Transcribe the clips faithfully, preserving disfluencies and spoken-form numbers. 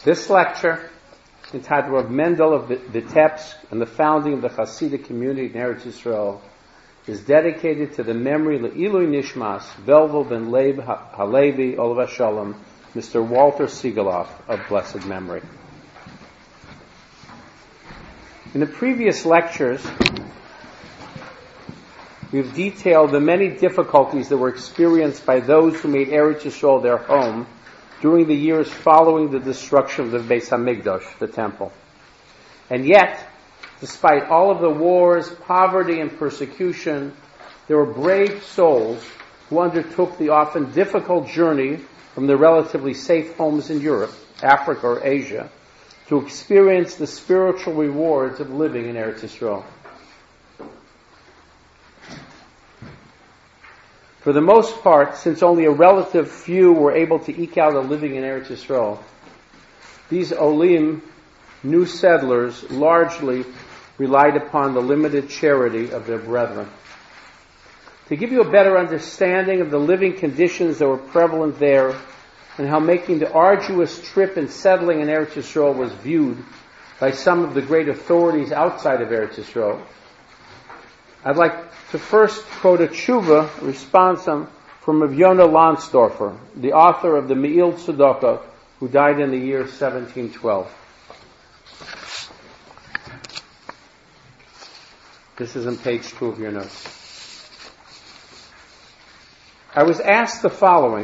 This lecture, entitled Rav Mendel of Vitebsk and the founding of the Hasidic community in Eretz Yisrael, is dedicated to the memory of Le'ilui Nishmas, Velvel ben Leib Halevi, Olav Shalom, Mister Walter Siegeloff of blessed memory. In the previous lectures, we've detailed the many difficulties that were experienced by those who made Eretz Yisrael their home during the years following the destruction of the Beis Hamikdash, the temple. And yet, despite all of the wars, poverty, and persecution, there were brave souls who undertook the often difficult journey from their relatively safe homes in Europe, Africa, or Asia, to experience the spiritual rewards of living in Eretz Yisrael. For the most part, since only a relative few were able to eke out a living in Eretz Yisrael, these Olim, new settlers, largely relied upon the limited charity of their brethren. To give you a better understanding of the living conditions that were prevalent there and how making the arduous trip and settling in Eretz Yisrael was viewed by some of the great authorities outside of Eretz Yisrael, I'd like to first quote a tshuva responsum from Rav Yonah Lansdorfer, the author of the Me'il Tzedakah, who died in the year seventeen twelve. This is on page two of your notes. I was asked the following.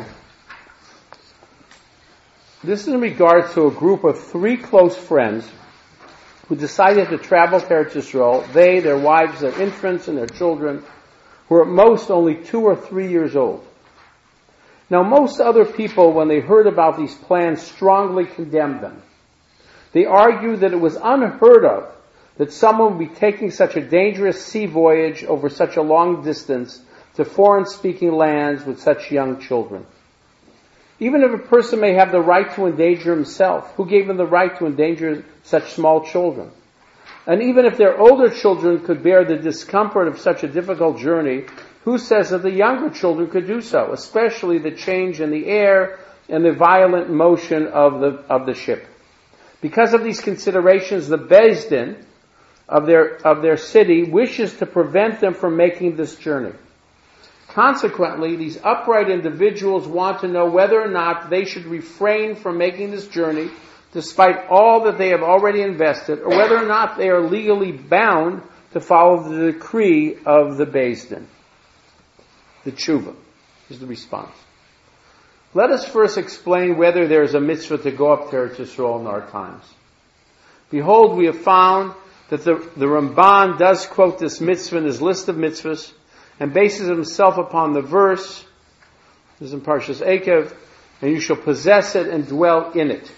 This is in regard to a group of three close friends who decided to travel to Eretz Yisrael, they, their wives, their infants, and their children, who were at most only two or three years old. Now, most other people, when they heard about these plans, strongly condemned them. They argued that it was unheard of that someone would be taking such a dangerous sea voyage over such a long distance to foreign-speaking lands with such young children. Even if a person may have the right to endanger himself, who gave him the right to endanger such small children? And even if their older children could bear the discomfort of such a difficult journey, who says that the younger children could do so, especially the change in the air and the violent motion of the of the ship? Because of these considerations, the Beis Din of their of their city wishes to prevent them from making this journey. Consequently, these upright individuals want to know whether or not they should refrain from making this journey despite all that they have already invested, or whether or not they are legally bound to follow the decree of the Beis Din. The tshuva is the response. Let us first explain whether there is a mitzvah to go up to Eretz Yisrael in our times. Behold, we have found that the, the Ramban does quote this mitzvah in his list of mitzvahs, and bases himself upon the verse, this is in Parshas Ekev, and you shall possess it and dwell in it.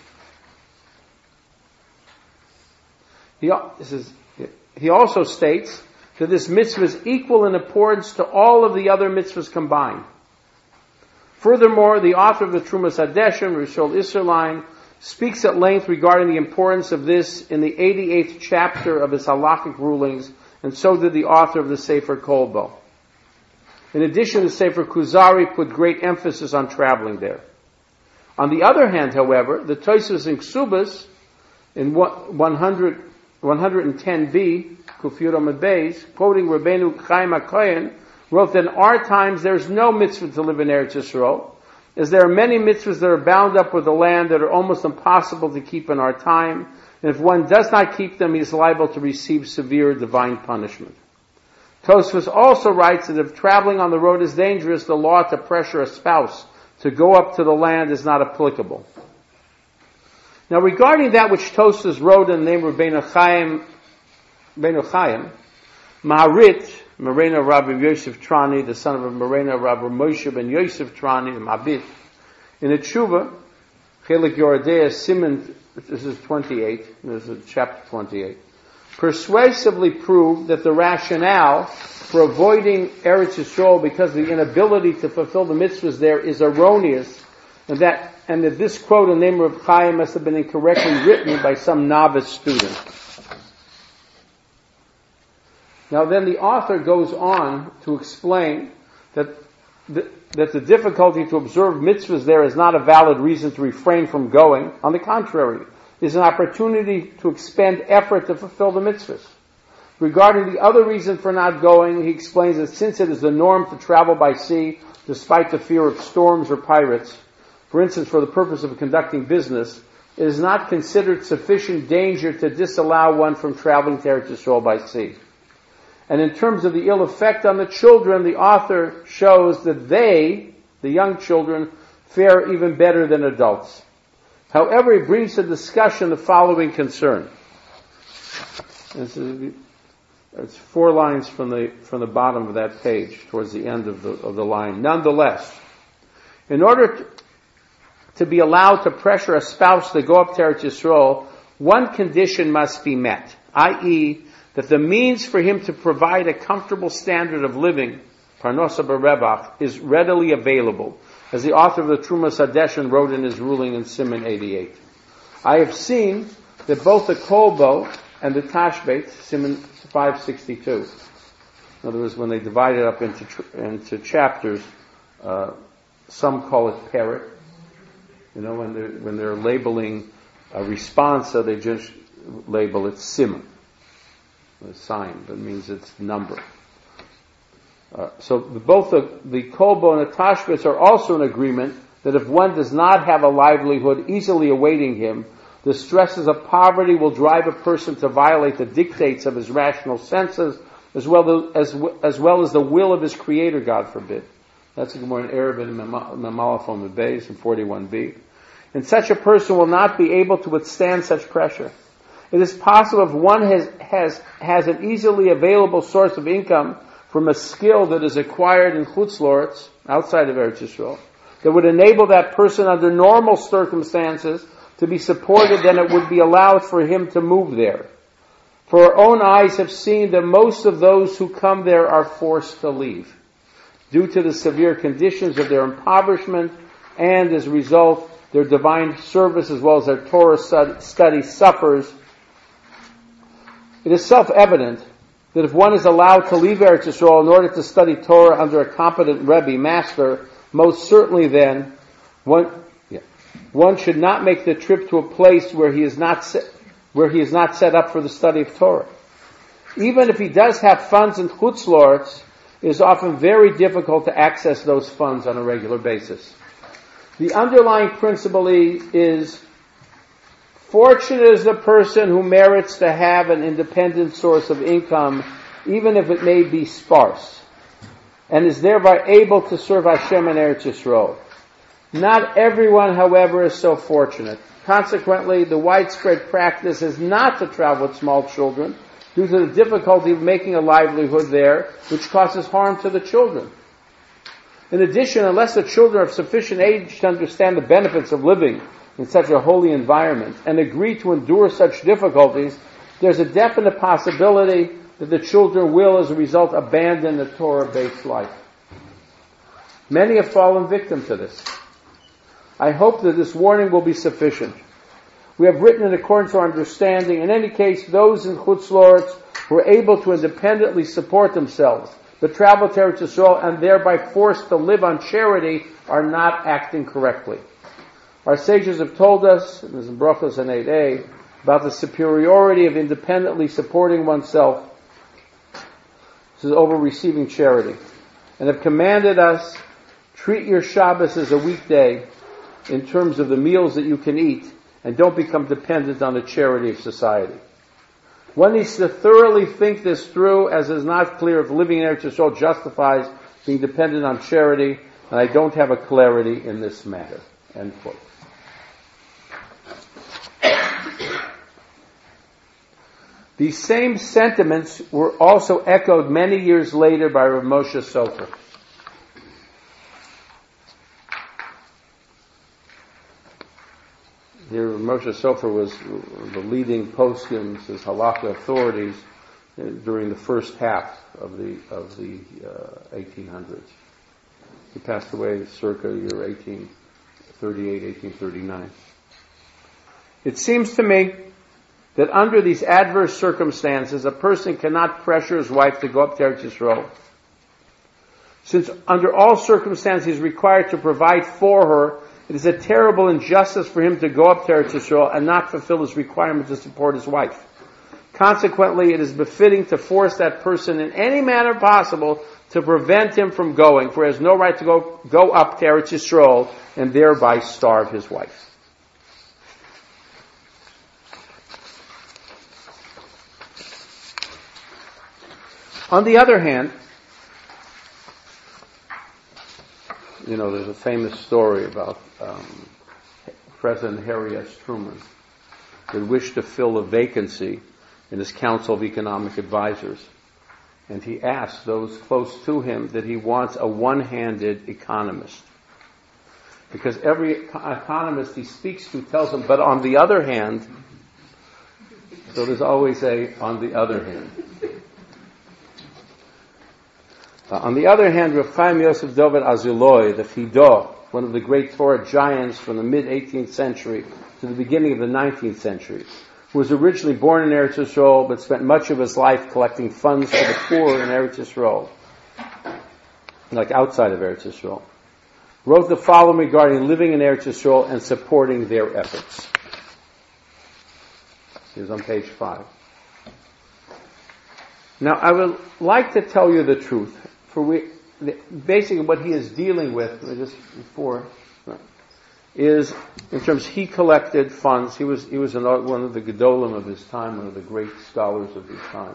He, this is, he also states that this mitzvah is equal in importance to all of the other mitzvahs combined. Furthermore, the author of the Trumas Hadeshim, Rishol Isserlein, speaks at length regarding the importance of this in the eighty-eighth chapter of his halachic rulings, and so did the author of the Sefer Kolbo. In addition, the Sefer Kuzari put great emphasis on traveling there. On the other hand, however, the Tosfos in Ksubas, in one hundred, one ten b, Kufiyot Amud Beis, quoting Rabbeinu Chaim HaKohen, wrote that in our times there is no mitzvah to live in Eretz Yisrael, as there are many mitzvahs that are bound up with the land that are almost impossible to keep in our time, and if one does not keep them, he is liable to receive severe divine punishment. Tosfos also writes that if traveling on the road is dangerous, the law to pressure a spouse to go up to the land is not applicable. Now, regarding that which Tosfos wrote in the name of Rabbeinu Chaim, Rabbeinu Chaim, Maharit, Morena Rabbi Yosef Trani, the son of Morena Rabbi Moshe ben Yosef Trani, the Mabit, in the Tshuva, Chelik Yoredea Simon, this is twenty-eight, this is chapter twenty-eight, persuasively proved that the rationale for avoiding Eretz Yisrael because of the inability to fulfill the mitzvahs there is erroneous, and that and that this quote in the name of Chaim must have been incorrectly written by some novice student. Now then the author goes on to explain that th- that the difficulty to observe mitzvahs there is not a valid reason to refrain from going. On the contrary, it is an opportunity to expend effort to fulfill the mitzvahs. Regarding the other reason for not going, he explains that since it is the norm to travel by sea, despite the fear of storms or pirates, for instance, for the purpose of conducting business, it is not considered sufficient danger to disallow one from traveling to Eretz Yisrael by sea. And in terms of the ill effect on the children, the author shows that they, the young children, fare even better than adults. However, he brings to discussion the following concern. This is, it's four lines from the from the bottom of that page, towards the end of the of the line. Nonetheless, in order to, to be allowed to pressure a spouse to go up to Eretz Yisrael, one condition must be met, that is, that the means for him to provide a comfortable standard of living, parnosa b'revach, is readily available, as the author of the Trumas Hadeshen wrote in his ruling in Siman eighty-eight. I have seen that both the Kolbo and the Tashbeit, Siman five sixty-two, in other words, when they divide it up into into chapters, uh, some call it parrot. You know, when they're when they're labeling a response, so they just label it Siman. A sign that means it's number. Uh, so the, both the, the Kolbo and the Tashbitz are also in agreement that if one does not have a livelihood easily awaiting him, the stresses of poverty will drive a person to violate the dictates of his rational senses, as well as as well as the will of his Creator, God forbid. That's a Gemara in Eruvin and Memalafon Beis in forty-one b. And such a person will not be able to withstand such pressure. It is possible if one has, has, has an easily available source of income from a skill that is acquired in Chutz La'aretz, outside of Eretz Yisrael, that would enable that person under normal circumstances to be supported, then it would be allowed for him to move there. For our own eyes have seen that most of those who come there are forced to leave, due to the severe conditions of their impoverishment, and as a result, their divine service as well as their Torah study suffers. It is self-evident that if one is allowed to leave Eretz Yisrael in order to study Torah under a competent Rebbe, master, most certainly then, one, yeah, one should not make the trip to a place where he is not set, where he is not set up for the study of Torah. Even if he does have funds in Chutz La'aretz, it is often very difficult to access those funds on a regular basis. The underlying principle is, fortunate is the person who merits to have an independent source of income, even if it may be sparse, and is thereby able to serve Hashem in Eretz Yisrael. Not everyone, however, is so fortunate. Consequently, the widespread practice is not to travel with small children due to the difficulty of making a livelihood there, which causes harm to the children. In addition, unless the children are of sufficient age to understand the benefits of living in such a holy environment and agree to endure such difficulties, there's a definite possibility that the children will, as a result, abandon the Torah-based life. Many have fallen victim to this. I hope that this warning will be sufficient. We have written in accordance to our understanding. In any case, those in Chutz La'aretz who are able to independently support themselves, but travel to Eretz Yisrael and thereby forced to live on charity, are not acting correctly. Our sages have told us, and this is in Brachos and eight a, about the superiority of independently supporting oneself. This is over receiving charity. And have commanded us, treat your Shabbos as a weekday in terms of the meals that you can eat, and don't become dependent on the charity of society. One needs to thoroughly think this through, as it is not clear if living in Eretz Yisrael justifies being dependent on charity, and I don't have a clarity in this matter. End quote. These same sentiments were also echoed many years later by Rav Moshe Sofer. Here, Rav Moshe Sofer was the leading poskim, his halakha authorities, during the first half of the of the uh, eighteen hundreds. He passed away circa year eighteen thirty-eight, eighteen thirty-nine. It seems to me that under these adverse circumstances, a person cannot pressure his wife to go up to Eretz Yisrael. Since under all circumstances he is required to provide for her, it is a terrible injustice for him to go up to Eretz Yisrael and not fulfill his requirement to support his wife. Consequently, it is befitting to force that person in any manner possible to prevent him from going, for he has no right to go, go up to Eretz Yisrael and thereby starve his wife. On the other hand, you know, there's a famous story about um, President Harry S. Truman that wished to fill a vacancy in his Council of Economic Advisors. And he asked those close to him that he wants a one-handed economist. Because every economist he speaks to tells him, but on the other hand, so there's always a on the other hand. Uh, on the other hand, Rav Chaim Yosef Dovid Azuloi, the Chidah, one of the great Torah giants from the mid-eighteenth century to the beginning of the nineteenth century, who was originally born in Eretz Yisrael but spent much of his life collecting funds for the poor in Eretz Yisrael, like outside of Eretz Yisrael, wrote the following regarding living in Eretz Yisrael and supporting their efforts. Here's on page five. Now, I would like to tell you the truth. For we, basically what he is dealing with, just before, is in terms he collected funds. He was he was an, one of the gedolim of his time, one of the great scholars of his time,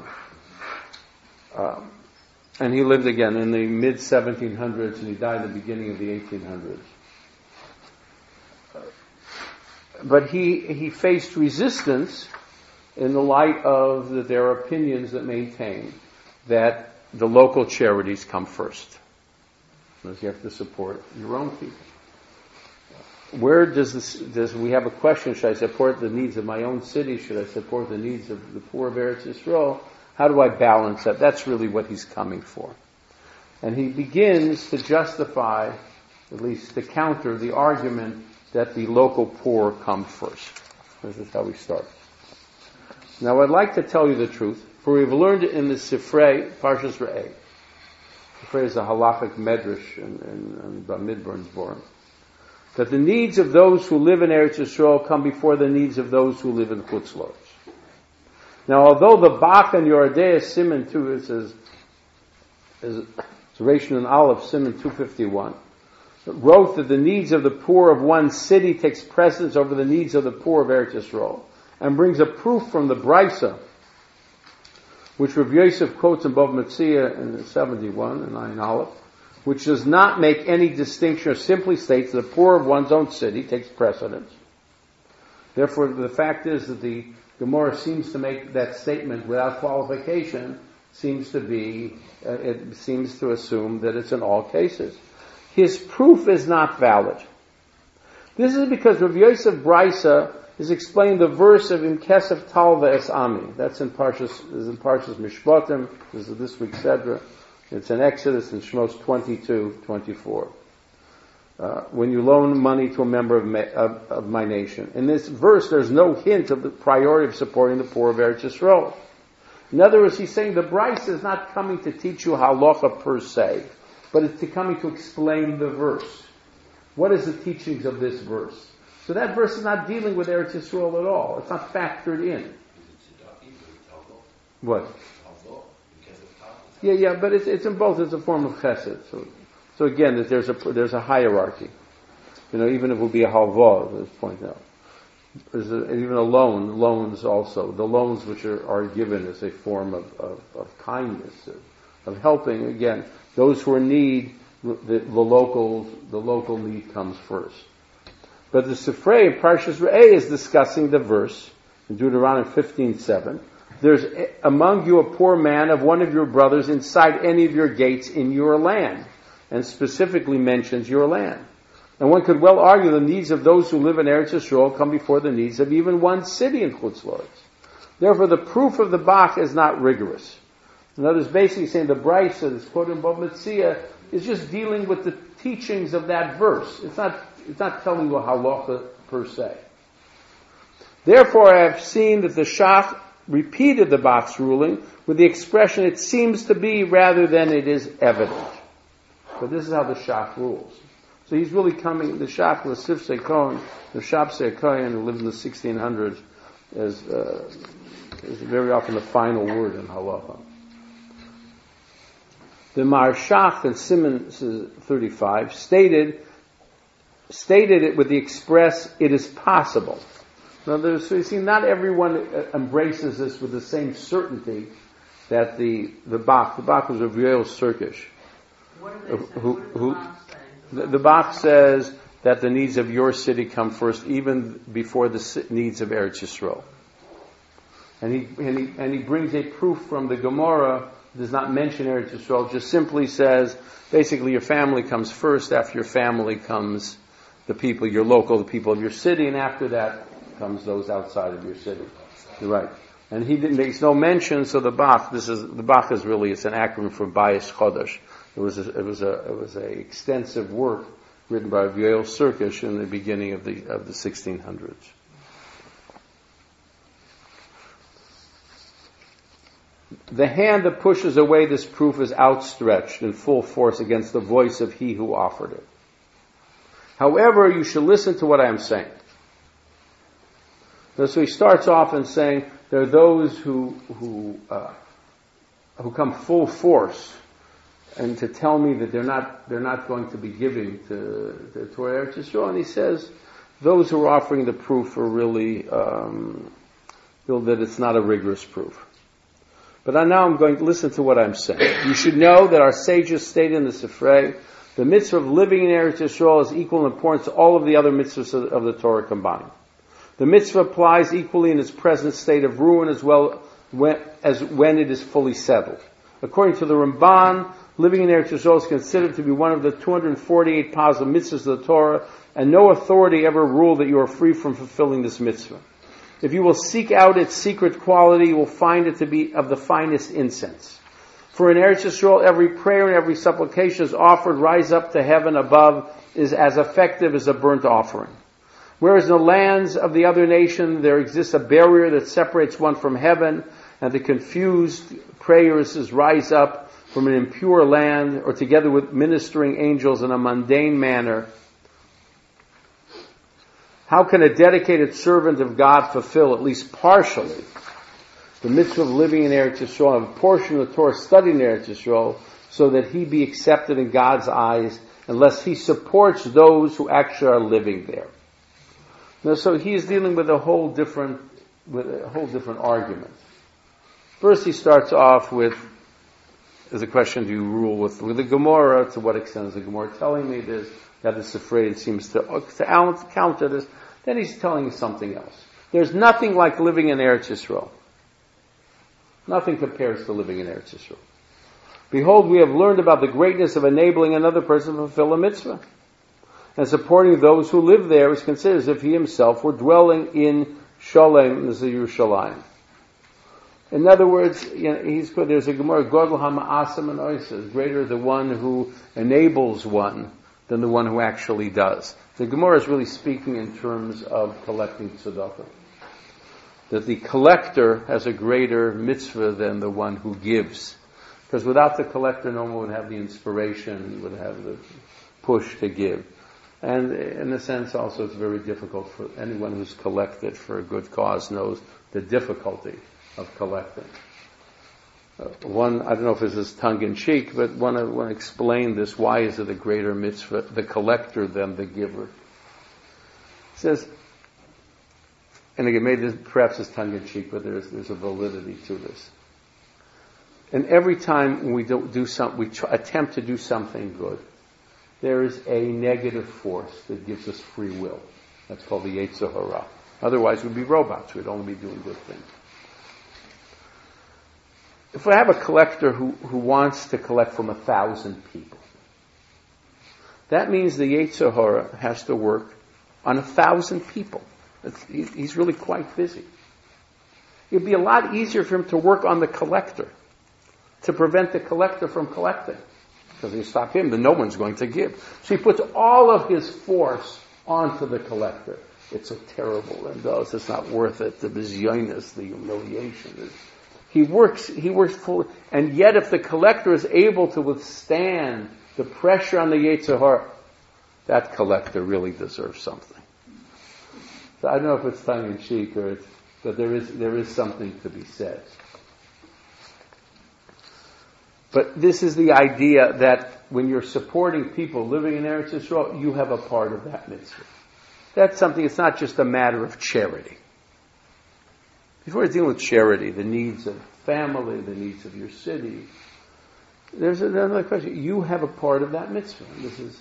um, and he lived again in the mid seventeen hundreds, and he died in the beginning of the eighteen hundreds. Uh, but he he faced resistance in the light of the, their opinions that maintain that the local charities come first. Because you have to support your own people. Where does this, does we have a question, should I support the needs of my own city? Should I support the needs of the poor of Eretz Yisrael? How do I balance that? That's really what he's coming for. And he begins to justify, at least to counter the argument that the local poor come first. This is how we start. Now I'd like to tell you the truth, for we've learned it in the Sifrei, Parshas Re'eh. Sifrei is a halachic medrash in, in, in Bamidbar's born. That the needs of those who live in Eretz Yisrael come before the needs of those who live in Chutz La'aretz. Now although the Bach and Yoredei Siman two, it says, is Ration and Aleph, Siman two fifty-one, wrote that the needs of the poor of one city takes precedence over the needs of the poor of Eretz Yisrael, and brings a proof from the Brisa, which Rav Yosef quotes in Bava Metzia in seventy-one, in nine Aleph, which does not make any distinction or simply states that the poor of one's own city takes precedence. Therefore, the fact is that the Gemara seems to make that statement without qualification, seems to be, uh, it seems to assume that it's in all cases. His proof is not valid. This is because Rav Yosef Brisa is explaining the verse of Im Kesef Talva Es Ami. That's in Parshas, is in Parshas Mishpatim. This is this week's Sedra. It's in Exodus in Shmos twenty-two twenty-four. Uh, when you loan money to a member of, ma- of, of my nation. In this verse, there's no hint of the priority of supporting the poor of Eretz Yisrael. In other words, he's saying the Brisa is not coming to teach you halacha per se, but it's to coming to explain the verse. What is the teachings of this verse? So that verse is not dealing with Eretz Yisrael at all. It's not factored in. What? Yeah, yeah, but it's it's in both. It's a form of chesed. So, so again, that there's a there's a hierarchy. You know, even if it would be a halva, let's point out. There's a, even a loan, loans also. The loans which are, are given as a form of, of, of kindness, of, of helping. Again, those who are in need, the, the local the local need comes first. But the Sifrei in Parshas Re'eh is discussing the verse in Deuteronomy fifteen seven. There's among you a poor man of one of your brothers inside any of your gates in your land, and specifically mentions your land. And one could well argue the needs of those who live in Eretz Yisrael come before the needs of even one city in Chutz La'aretz. Therefore, the proof of the Bach is not rigorous. In other words, basically saying the Brisa, this quote in Bava Metzia, is just dealing with the teachings of that verse. It's not It's not telling you halacha per se. Therefore, I have seen that the Shach repeated the Bach's ruling with the expression "it seems to be" rather than "it is evident." But this is how the Shach rules. So he's really coming, the Shach, the Sifsei Kohen, the Shapsei Kohen, who lived in the sixteen hundreds, is, uh, is very often the final word in halacha. The Maharshach in Siman thirty-five stated stated it with the express, it is possible. Now, so you see, not everyone embraces this with the same certainty that the the Bach, the Bach was of Yoel Sirkish. What do they say? Who, what who, the Bach say? the, the Bach says that the needs of your city come first, even before the needs of Eretz Yisrael. And he, and he, and he brings a proof from the Gemara, does not mention Eretz Yisrael, just simply says, basically your family comes first, after your family comes the people, your local, the people of your city, and after that comes those outside of your city. You're right. And he didn't, makes no mention, so the Bach, this is, the Bach is really, it's an acronym for Bayis Chodesh. It was a, it was a, it was a extensive work written by Yoel Sirkish in the beginning of the, of the sixteen hundreds. The hand that pushes away this proof is outstretched in full force against the voice of he who offered it. However, you should listen to what I am saying. So he starts off in saying there are those who who uh, who come full force, and to tell me that they're not they're not going to be giving to the Torah Eretz Yisrael, and he says those who are offering the proof are really um, feel that it's not a rigorous proof. But now I'm going to listen to what I'm saying. You should know that our sages stated in the Sifrei, the mitzvah of living in Eretz Yisrael is equal in importance to all of the other mitzvahs of, of the Torah combined. The mitzvah applies equally in its present state of ruin as well when, as when it is fully settled. According to the Ramban, living in Eretz Yisrael is considered to be one of the two hundred forty-eight positive mitzvahs of the Torah, and no authority ever ruled that you are free from fulfilling this mitzvah. If you will seek out its secret quality, you will find it to be of the finest incense. For in Eretz Yisrael, every prayer and every supplication is offered, rise up to heaven above, is as effective as a burnt offering. Whereas in the lands of the other nation, there exists a barrier that separates one from heaven, and the confused prayers rise up from an impure land, or together with ministering angels in a mundane manner. How can a dedicated servant of God fulfill, at least partially, the mitzvah of living in Eretz Yisrael, a portion of the Torah studied in Eretz Yisrael, so that he be accepted in God's eyes, unless he supports those who actually are living there? Now, so he is dealing with a whole different, with a whole different argument. First, he starts off with, as a question, do you rule with, with the Gemara? To what extent is the Gemara telling me this? That is afraid it seems to, to counter this. Then he's telling you something else. There's nothing like living in Eretz Yisrael. Nothing compares to living in Eretz Yisrael. Behold, we have learned about the greatness of enabling another person to fulfill a mitzvah. And supporting those who live there is considered as if he himself were dwelling in Shalem, this is Yerushalayim. In other words, you know, he's good. There's a Gemara, Godel HaMa'asam and Oisas, greater the one who enables one than the one who actually does. The Gemara is really speaking in terms of collecting tzedakah. That the collector has a greater mitzvah than the one who gives. Because without the collector, no one would have the inspiration, would have the push to give. And in a sense also it's very difficult for anyone who's collected for a good cause knows the difficulty of collecting. Uh, one, I don't know if this is tongue-in-cheek, but one, uh, one explained this, why is it a greater mitzvah, the collector than the giver? It says, and again, maybe this perhaps is tongue-in-cheek, but there's, there's a validity to this. And every time we do, do some, we try, attempt to do something good, there is a negative force that gives us free will. That's called the Yetzer Hara. Otherwise we'd be robots, we'd only be doing good things. If I have a collector who, who wants to collect from a thousand people, that means the Yetzer Hara has to work on a thousand people. It's, he's really quite busy. It'd be a lot easier for him to work on the collector, to prevent the collector from collecting. Because if you stop him, then no one's going to give. So he puts all of his force onto the collector. It's so terrible, and thus it's not worth it. The bizyonis, the humiliation. He works, he works full, and yet if the collector is able to withstand the pressure on the Yetzer Hara, that collector really deserves something. So I don't know if it's tongue in cheek or it's, but there is there is something to be said. But this is the idea that when you're supporting people living in Eretz Yisrael, you have a part of that mitzvah. That's something, it's not just a matter of charity. Before you're dealing with charity, the needs of family, the needs of your city, there's another question. You have a part of that mitzvah. This is,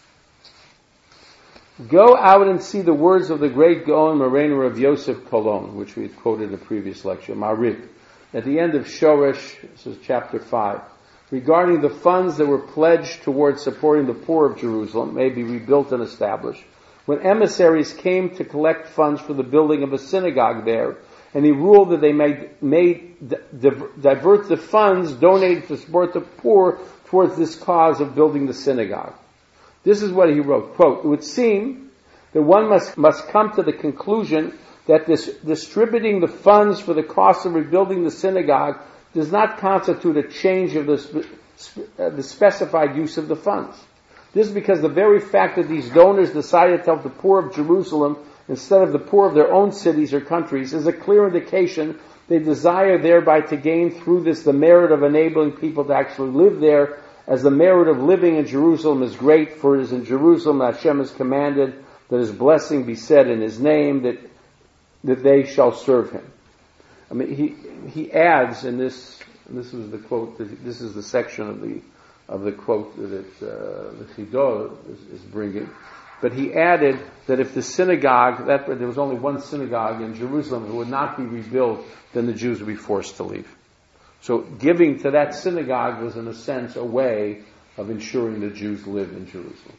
go out and see the words of the great Gaon Moreno of Yosef Kolon, which we had quoted in a previous lecture, Marik, at the end of Shoresh, this is chapter five, regarding the funds that were pledged towards supporting the poor of Jerusalem, may be rebuilt and established. When emissaries came to collect funds for the building of a synagogue there, and he ruled that they may, may divert the funds donated to support the poor towards this cause of building the synagogue. This is what he wrote, quote, it would seem that one must, must come to the conclusion that this distributing the funds for the cost of rebuilding the synagogue does not constitute a change of the, spe- uh, the specified use of the funds. This is because the very fact that these donors decided to help the poor of Jerusalem instead of the poor of their own cities or countries is a clear indication they desire thereby to gain through this the merit of enabling people to actually live there, as the merit of living in Jerusalem is great, for it is in Jerusalem that Hashem has commanded that His blessing be said in His name, that that they shall serve Him. I mean, he he adds in this, and this was the quote, this is the section of the of the quote that uh, the Chidor is, is bringing, but he added that if the synagogue, that there was only one synagogue in Jerusalem that would not be rebuilt, then the Jews would be forced to leave. So giving to that synagogue was in a sense a way of ensuring the Jews live in Jerusalem.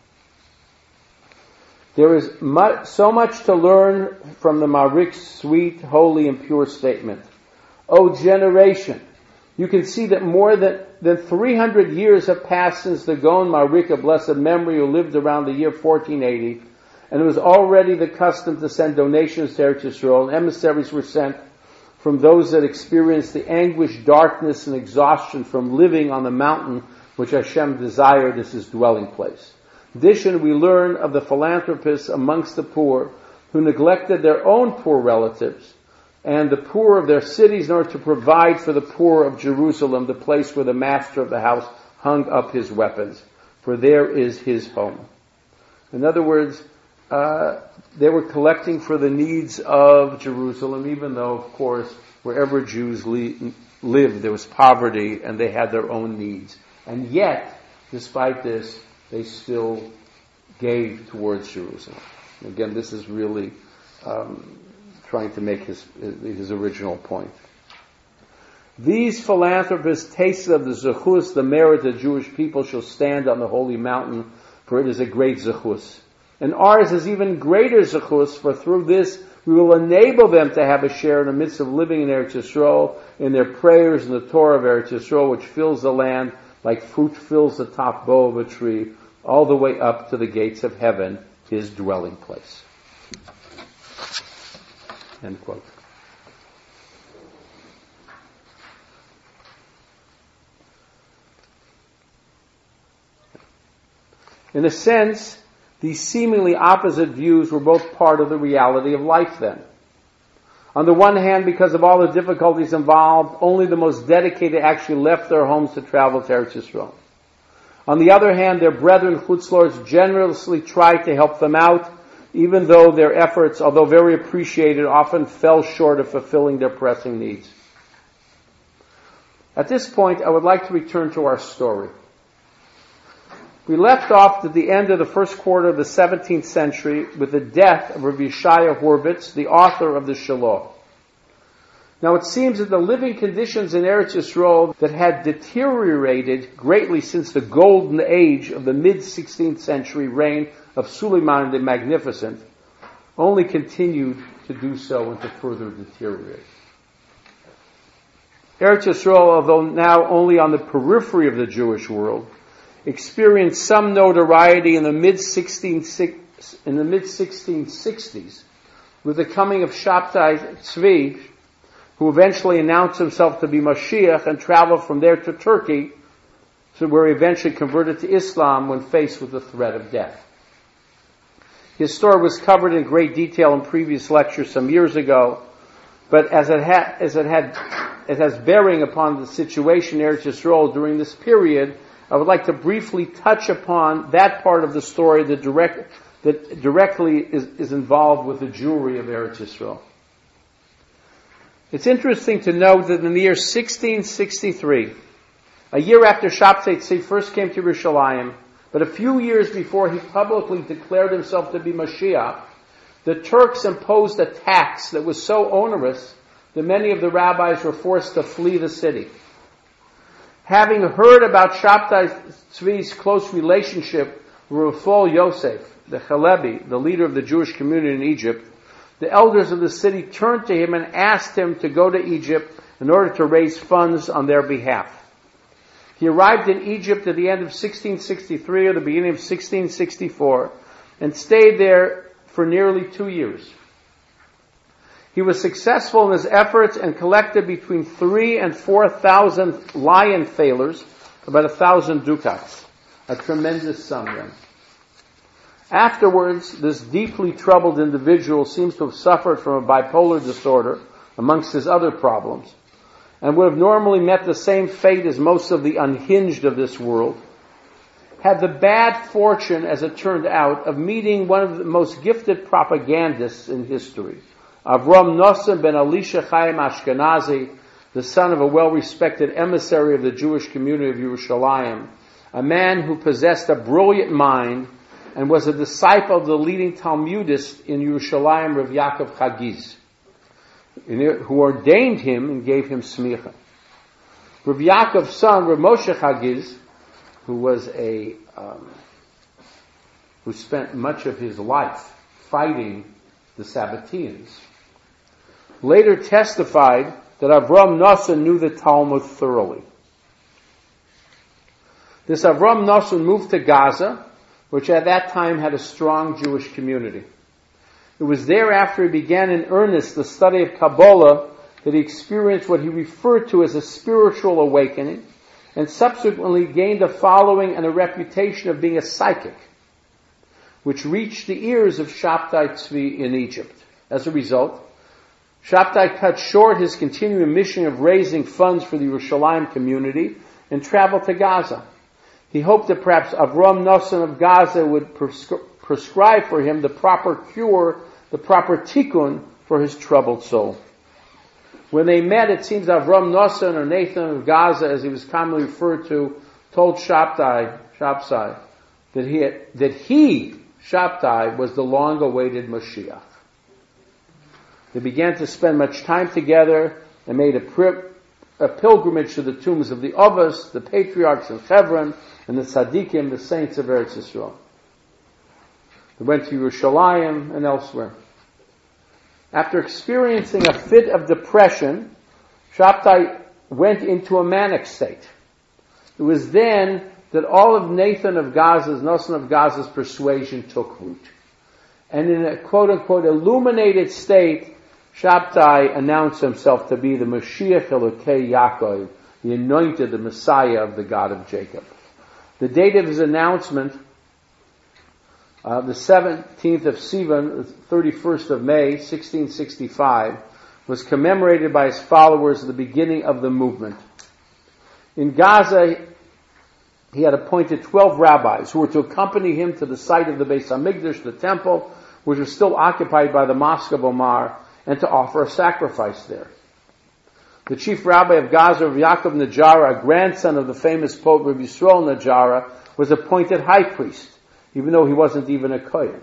There is much, so much to learn from the Marik's sweet, holy, and pure statement. O generation, you can see that more than, than three hundred years have passed since the Gaon Marik of blessed memory, who lived around the year fourteen eighty, and it was already the custom to send donations to Eretz Yisrael, and emissaries were sent from those that experienced the anguish, darkness, and exhaustion from living on the mountain which Hashem desired as His dwelling place. In addition, we learn of the philanthropists amongst the poor who neglected their own poor relatives and the poor of their cities in order to provide for the poor of Jerusalem, the place where the master of the house hung up his weapons, for there is his home. In other words, uh, they were collecting for the needs of Jerusalem, even though, of course, wherever Jews le- lived, there was poverty and they had their own needs. And yet, despite this, they still gave towards Jerusalem. Again, this is really um, trying to make his, his original point. These philanthropists tasted of the zechus, the merit the Jewish people shall stand on the holy mountain, for it is a great zechus. And ours is even greater zechus, for through this we will enable them to have a share in the midst of living in Eretz Yisrael, in their prayers in the Torah of Eretz Yisrael, which fills the land like fruit fills the top bough of a tree, all the way up to the gates of heaven, His dwelling place. End quote. In a sense, these seemingly opposite views were both part of the reality of life then. On the one hand, because of all the difficulties involved, only the most dedicated actually left their homes to travel to Eretz Yisrael. On the other hand, their brethren Chutzlars generously tried to help them out, even though their efforts, although very appreciated, often fell short of fulfilling their pressing needs. At this point, I would like to return to our story. We left off at the end of the first quarter of the seventeenth century with the death of Rabbi Yeshaya Horvitz, the author of the Shiloh. Now it seems that the living conditions in Eretz Yisrael that had deteriorated greatly since the golden age of the mid-sixteenth century reign of Suleiman the Magnificent only continued to do so and to further deteriorate. Eretz Yisrael, although now only on the periphery of the Jewish world, experienced some notoriety in the mid-sixteen in the mid-sixteen sixties with the coming of Shabtai Tzvi, who eventually announced himself to be Mashiach and traveled from there to Turkey so where he eventually converted to Islam when faced with the threat of death. His story was covered in great detail in previous lectures some years ago, but as it, ha- as it had, it has bearing upon the situation in Eretz Yisrael during this period, I would like to briefly touch upon that part of the story that, direct, that directly is, is involved with the Jewry of Eretz Yisrael. It's interesting to note that in the year sixteen sixty-three, a year after Shabtai Tzvi first came to Yerushalayim, but a few years before he publicly declared himself to be Mashiach, the Turks imposed a tax that was so onerous that many of the rabbis were forced to flee the city. Having heard about Shabtai Tzvi's close relationship with Rafal Yosef, the Chalebi, the leader of the Jewish community in Egypt, the elders of the city turned to him and asked him to go to Egypt in order to raise funds on their behalf. He arrived in Egypt at the end of sixteen sixty-three or the beginning of sixteen sixty-four and stayed there for nearly two years. He was successful in his efforts and collected between three and four thousand lion thalers, about a thousand ducats, a tremendous sum then. Afterwards, this deeply troubled individual seems to have suffered from a bipolar disorder amongst his other problems, and would have normally met the same fate as most of the unhinged of this world, had the bad fortune, as it turned out, of meeting one of the most gifted propagandists in history, Avram Nosson ben Elisha Chaim Ashkenazi, the son of a well-respected emissary of the Jewish community of Yerushalayim, a man who possessed a brilliant mind and was a disciple of the leading Talmudist in Yerushalayim, Rav Yaakov Chagiz, who ordained him and gave him smicha. Rav Yaakov's son, Rav Moshe Chagiz, who was a um, who spent much of his life fighting the Sabbateans, later testified that Avram Nosson knew the Talmud thoroughly. This Avram Nosson moved to Gaza, which at that time had a strong Jewish community. It was there, after he began in earnest the study of Kabbalah, that he experienced what he referred to as a spiritual awakening, and subsequently gained a following and a reputation of being a psychic, which reached the ears of Shabtai Tzvi in Egypt. As a result, Shabtai cut short his continuing mission of raising funds for the Yerushalayim community and traveled to Gaza. He hoped that perhaps Avram Nosson of Gaza would prescri- prescribe for him the proper cure, the proper tikkun for his troubled soul. When they met, it seems Avram Nosson, or Nathan of Gaza, as he was commonly referred to, told Shabtai, Shabtai, that he, had, that he, Shabtai, was the long-awaited Mashiach. They began to spend much time together and made a, pri- a pilgrimage to the tombs of the Avos, the patriarchs in Hebron, and the Tzaddikim, the saints of Eretz Yisrael. They went to Yerushalayim and elsewhere. After experiencing a fit of depression, Shabtai went into a manic state. It was then that all of Nathan of Gaza's, Nosson of Gaza's persuasion took root. And in a quote-unquote illuminated state, Shabtai announced himself to be the Mashiach Elokei Yaakov, the anointed, the Messiah of the God of Jacob. The date of his announcement, uh, the seventeenth of Sivan, the thirty-first of May, sixteen sixty-five, was commemorated by his followers at the beginning of the movement. In Gaza, he had appointed twelve rabbis who were to accompany him to the site of the Beis HaMikdash, the temple, which was still occupied by the Mosque of Omar, and to offer a sacrifice there. The chief rabbi of Gaza, Rav Yaakov Najara, a grandson of the famous poet Rav Yisrael Najara, was appointed high priest, even though he wasn't even a kohen.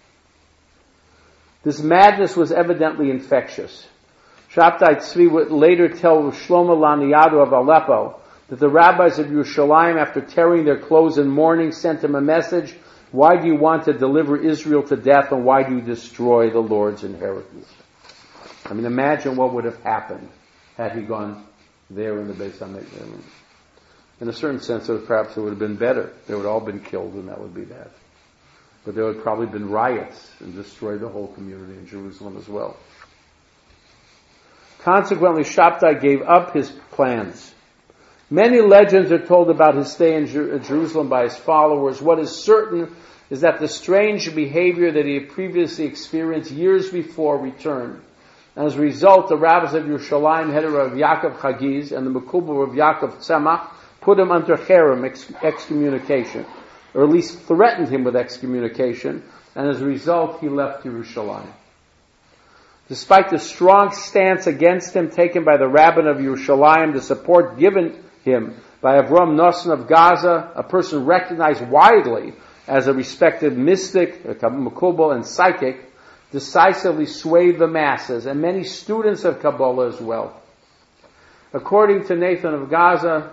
This madness was evidently infectious. Shabtai Tzvi would later tell Shlomo Laniadu of Aleppo that the rabbis of Yerushalayim, after tearing their clothes in mourning, sent him a message: why do you want to deliver Israel to death, and why do you destroy the Lord's inheritance? I mean, imagine what would have happened had he gone there in the Beis HaMikdash. I mean, in a certain sense, it perhaps it would have been better. They would all been killed, and that would be that. But there would probably have been riots and destroyed the whole community in Jerusalem as well. Consequently, Shabtai gave up his plans. Many legends are told about his stay in Jer- Jerusalem by his followers. What is certain is that the strange behavior that he had previously experienced years before returned. And as a result, the rabbis of Yerushalayim, head of Rav Yaakov Chagiz, and the Mekubal Rav Yaakov Tzemach, put him under cherem, ex- excommunication, or at least threatened him with excommunication, and as a result, he left Yerushalayim. Despite the strong stance against him taken by the rabbin of Yerushalayim, the support given him by Avram Nosson of Gaza, a person recognized widely as a respected mystic, a Mekubal, and psychic, decisively swayed the masses, and many students of Kabbalah as well. According to Nathan of Gaza,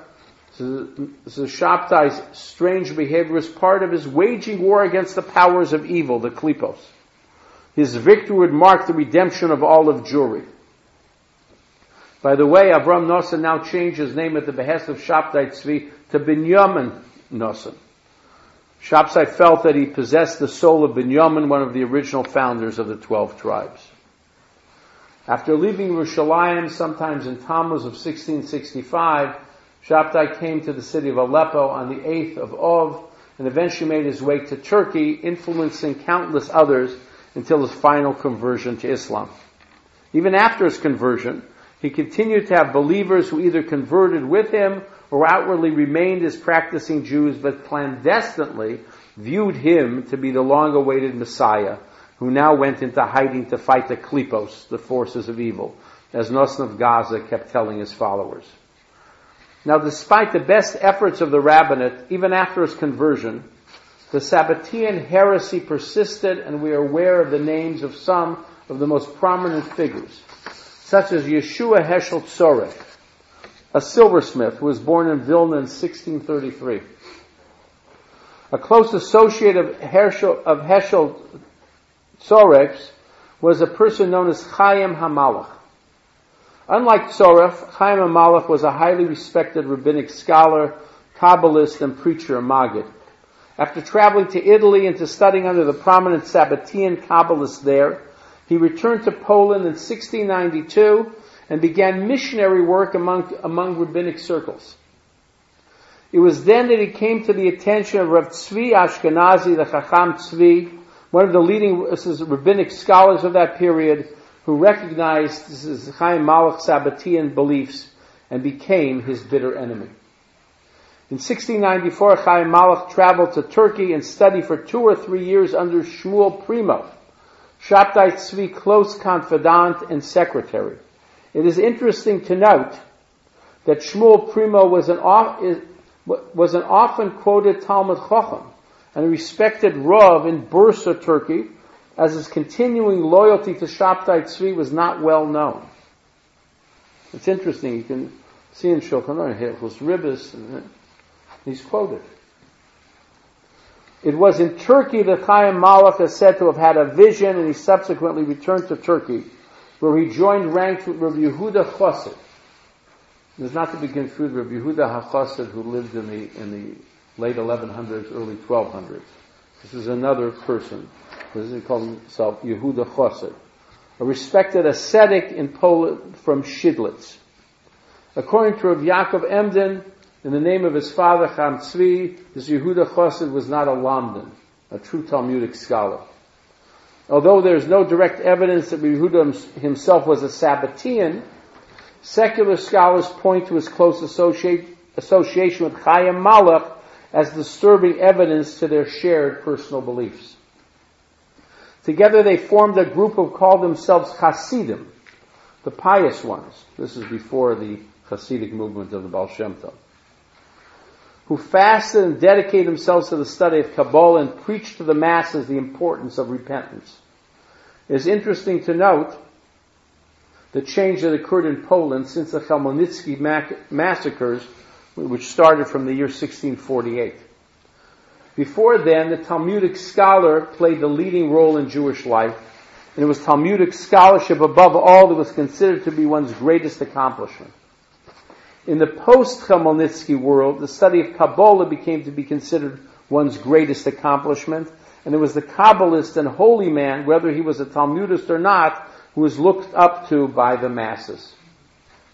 Shabtai's strange behavior was part of his waging war against the powers of evil, the Klipos. His victory would mark the redemption of all of Jewry. By the way, Avram Nosson now changed his name at the behest of Shabtai Tzvi to Binyamin Nosson. Shabtai felt that he possessed the soul of Binyamin, one of the original founders of the twelve tribes. After leaving Yerushalayim, sometimes in Tammuz of sixteen sixty-five, Shabtai came to the city of Aleppo on the eighth of Av, and eventually made his way to Turkey, influencing countless others until his final conversion to Islam. Even after his conversion, he continued to have believers who either converted with him or outwardly remained as practicing Jews, but clandestinely viewed him to be the long-awaited Messiah, who now went into hiding to fight the Klipos, the forces of evil, as Nosson of Gaza kept telling his followers. Now, despite the best efforts of the rabbinate, even after his conversion, the Sabbatean heresy persisted, and we are aware of the names of some of the most prominent figures, such as Yeshua Heschel Tzorek, a silversmith who was born in Vilna in sixteen thirty-three. A close associate of Heschel, of Heschel Tzorek's was a person known as Chaim HaMalach. Unlike Tzorek, Chaim HaMalach was a highly respected rabbinic scholar, Kabbalist, and preacher, a Maggid. After traveling to Italy and to studying under the prominent Sabbatean Kabbalists there, he returned to Poland in sixteen ninety-two and began missionary work among, among rabbinic circles. It was then that he came to the attention of Rav Tzvi Ashkenazi, the Chacham Tzvi, one of the leading this is, rabbinic scholars of that period, who recognized this is Chaim Malach's Sabbatean beliefs and became his bitter enemy. In sixteen ninety-four, Chaim Malach traveled to Turkey and studied for two or three years under Shmuel Primo, Shabtai Tzvi's close confidant and secretary. It is interesting to note that Shmuel Primo was an, was an often quoted Talmud Chacham and a respected Rav in Bursa, Turkey, as his continuing loyalty to Shabtai Tzvi was not well known. It's interesting, you can see in Shulchan Aruch, Hilchos Ribbis, and he's quoted. It was in Turkey that Chaim Malach is said to have had a vision, and he subsequently returned to Turkey, where he joined ranks with Rabbi Yehuda Chassid. It is not to be confused with Rabbi Yehuda HaChassid, who lived in the in the late eleven hundreds, early twelve hundreds. This is another person. This is called himself Yehuda Chassid, a respected ascetic in Poland from Shidlitz. According to Rav Yaakov Emden, in the name of his father Chaim Tzvi, this Yehuda Chassid was not a Lamdan, a true Talmudic scholar. Although there is no direct evidence that Yehuda himself was a Sabbatean, secular scholars point to his close associate, association with Chaim Malach as disturbing evidence to their shared personal beliefs. Together they formed a group who called themselves Hasidim, the pious ones. This is before the Hasidic movement of the Baal Shem Tov, who fasted and dedicated themselves to the study of Kabbalah and preached to the masses the importance of repentance. It is interesting to note the change that occurred in Poland since the Chmielnicki massacres, which started from the year sixteen forty-eight. Before then, the Talmudic scholar played the leading role in Jewish life, and it was Talmudic scholarship above all that was considered to be one's greatest accomplishment. In the post-Chmielnicki world, the study of Kabbalah became to be considered one's greatest accomplishment, and it was the Kabbalist and holy man, whether he was a Talmudist or not, who was looked up to by the masses.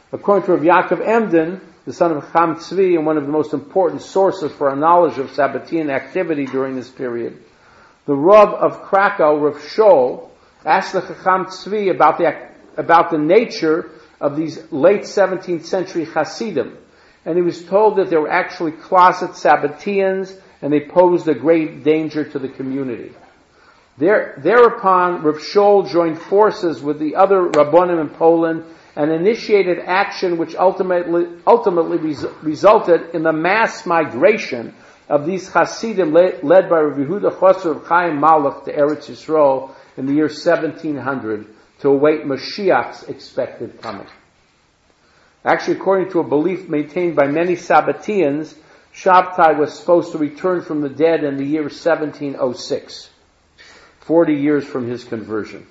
According to Rav Yaakov Emden, the son of Chacham Tzvi, and one of the most important sources for our knowledge of Sabbatean activity during this period, the Rav of Krakow, Rav Shaul, asked the Chacham Tzvi about the, about the nature of these late seventeenth century Hasidim. And he was told that they were actually closet Sabbateans and they posed a great danger to the community. There, thereupon, Rav Shaul joined forces with the other Rabbonim in Poland and initiated action which ultimately, ultimately res- resulted in the mass migration of these Hasidim led, led by Rav Yehuda Chosser of Chaim Malach to Eretz Yisrael in the year seventeen hundred to await Mashiach's expected coming. Actually, according to a belief maintained by many Sabbateans, Shabtai was supposed to return from the dead in the year seventeen oh six, forty years from his conversion.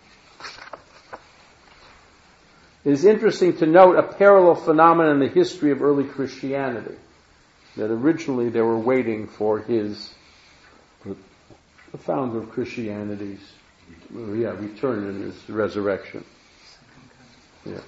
It is interesting to note a parallel phenomenon in the history of early Christianity, that originally they were waiting for his, the founder of Christianity's, yeah, return in his resurrection. Yeah.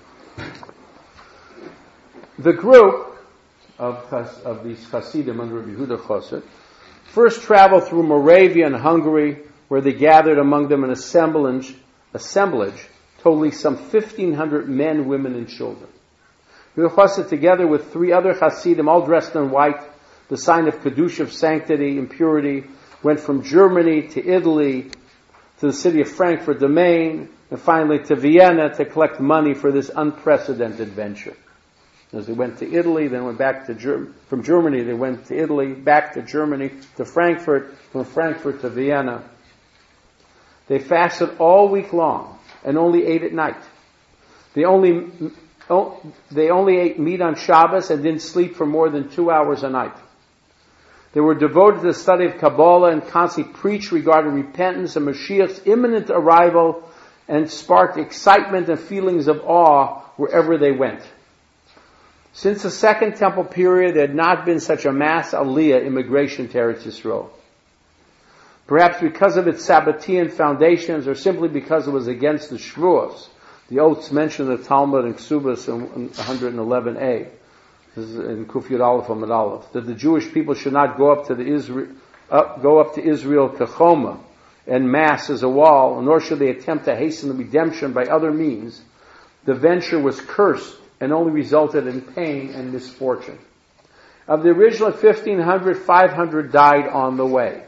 The group of, of these Hasidim under Rabbi Yehuda Chosser first traveled through Moravia and Hungary, where they gathered among them an assemblage, assemblage totaling some fifteen hundred men, women, and children. Rabbi Chosser, together with three other Hasidim, all dressed in white, the sign of Kedusha, of sanctity and purity, went from Germany to Italy, to the city of Frankfurt the Main, and finally to Vienna to collect money for this unprecedented venture. As they went to Italy, then went back to Ger- from Germany, they went to Italy, back to Germany, to Frankfurt, from Frankfurt to Vienna. They fasted all week long and only ate at night. They only they only ate meat on Shabbos and didn't sleep for more than two hours a night. They were devoted to the study of Kabbalah and constantly preached regarding repentance and Mashiach's imminent arrival, and sparked excitement and feelings of awe wherever they went. Since the Second Temple period, there had not been such a mass aliyah immigration to Eretz Yisrael. Perhaps because of its Sabbatean foundations, or simply because it was against the Shvuos, the oaths mentioned in the Talmud and Ksubas in one eleven a, this is in Kuf Yud Aleph Amud Aleph, that the Jewish people should not go up to the Israel, up, go up to Israel Kechoma en masse as a wall, nor should they attempt to hasten the redemption by other means. The venture was cursed and only resulted in pain and misfortune. Of the original fifteen hundred, five hundred died on the way.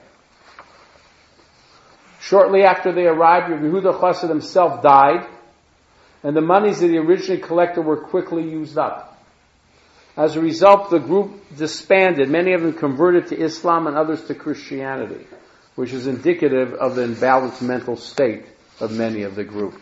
Shortly after they arrived, Rabbi Yehuda Chosser himself died, and the monies that he originally collected were quickly used up. As a result, the group disbanded. Many of them converted to Islam and others to Christianity, which is indicative of the imbalanced mental state of many of the group.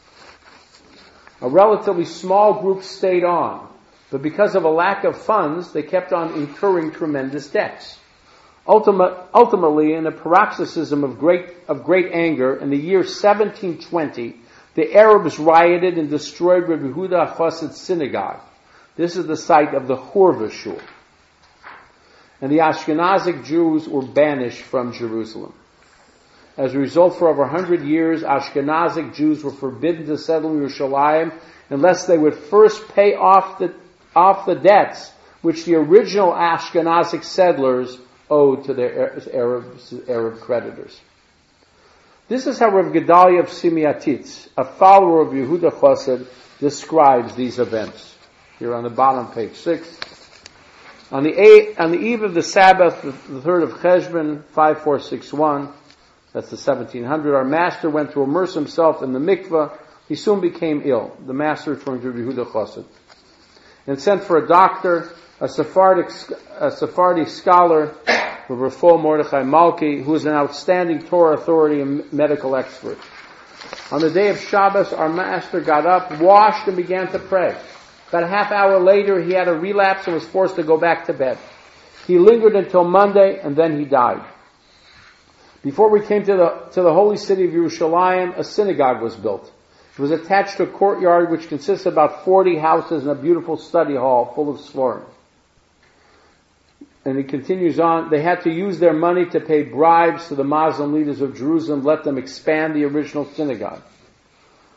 A relatively small group stayed on, but because of a lack of funds, they kept on incurring tremendous debts. Ultimate, ultimately, in a paroxysm of great, of great anger, in the year seventeen twenty, the Arabs rioted and destroyed Rabbi Yehuda Chosser's synagogue. This is the site of the Hurva Shul. And the Ashkenazic Jews were banished from Jerusalem. As a result, for over one hundred years, Ashkenazic Jews were forbidden to settle in Yerushalayim unless they would first pay off the, off the debts which the original Ashkenazic settlers owed to their Arab, Arab creditors. This is how Rav Gedalia of Simiatitz, a follower of Yehuda Chosser, describes these events. Here on the bottom, page six. On the, eight, on the eve of the Sabbath, the third of Cheshvan, five four six one, that's the seventeen hundred, our master went to immerse himself in the mikveh. He soon became ill. The master, referring to Yehuda Chosser, and sent for a doctor, a Sephardic, a Sephardic scholar, Rav Mordechai Malki, who was an outstanding Torah authority and medical expert. On the day of Shabbos, our master got up, washed, and began to pray. About a half hour later, he had a relapse and was forced to go back to bed. He lingered until Monday, and then he died. Before we came to the, to the holy city of Yerushalayim, a synagogue was built. It was attached to a courtyard which consists of about forty houses and a beautiful study hall full of svarim. And he continues on, they had to use their money to pay bribes to the Muslim leaders of Jerusalem, let them expand the original synagogue.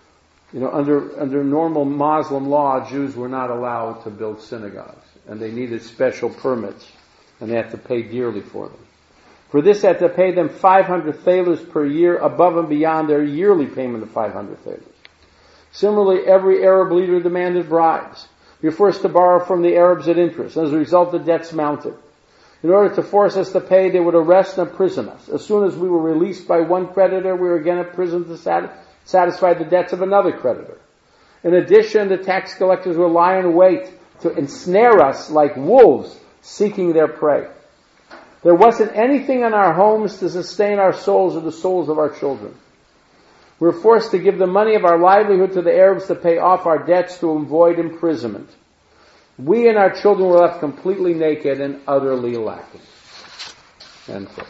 You know, under, under normal Muslim law, Jews were not allowed to build synagogues, and they needed special permits, and they had to pay dearly for them. For this, they had to pay them five hundred thalers per year, above and beyond their yearly payment of five hundred thalers. Similarly, every Arab leader demanded bribes. We were forced to borrow from the Arabs at interest. As a result, the debts mounted. In order to force us to pay, they would arrest and imprison us. As soon as we were released by one creditor, we were again imprisoned to sat- satisfy the debts of another creditor. In addition, the tax collectors would lie in wait to ensnare us like wolves seeking their prey. There wasn't anything in our homes to sustain our souls or the souls of our children. We were forced to give the money of our livelihood to the Arabs to pay off our debts to avoid imprisonment. We and our children were left completely naked and utterly lacking. End quote.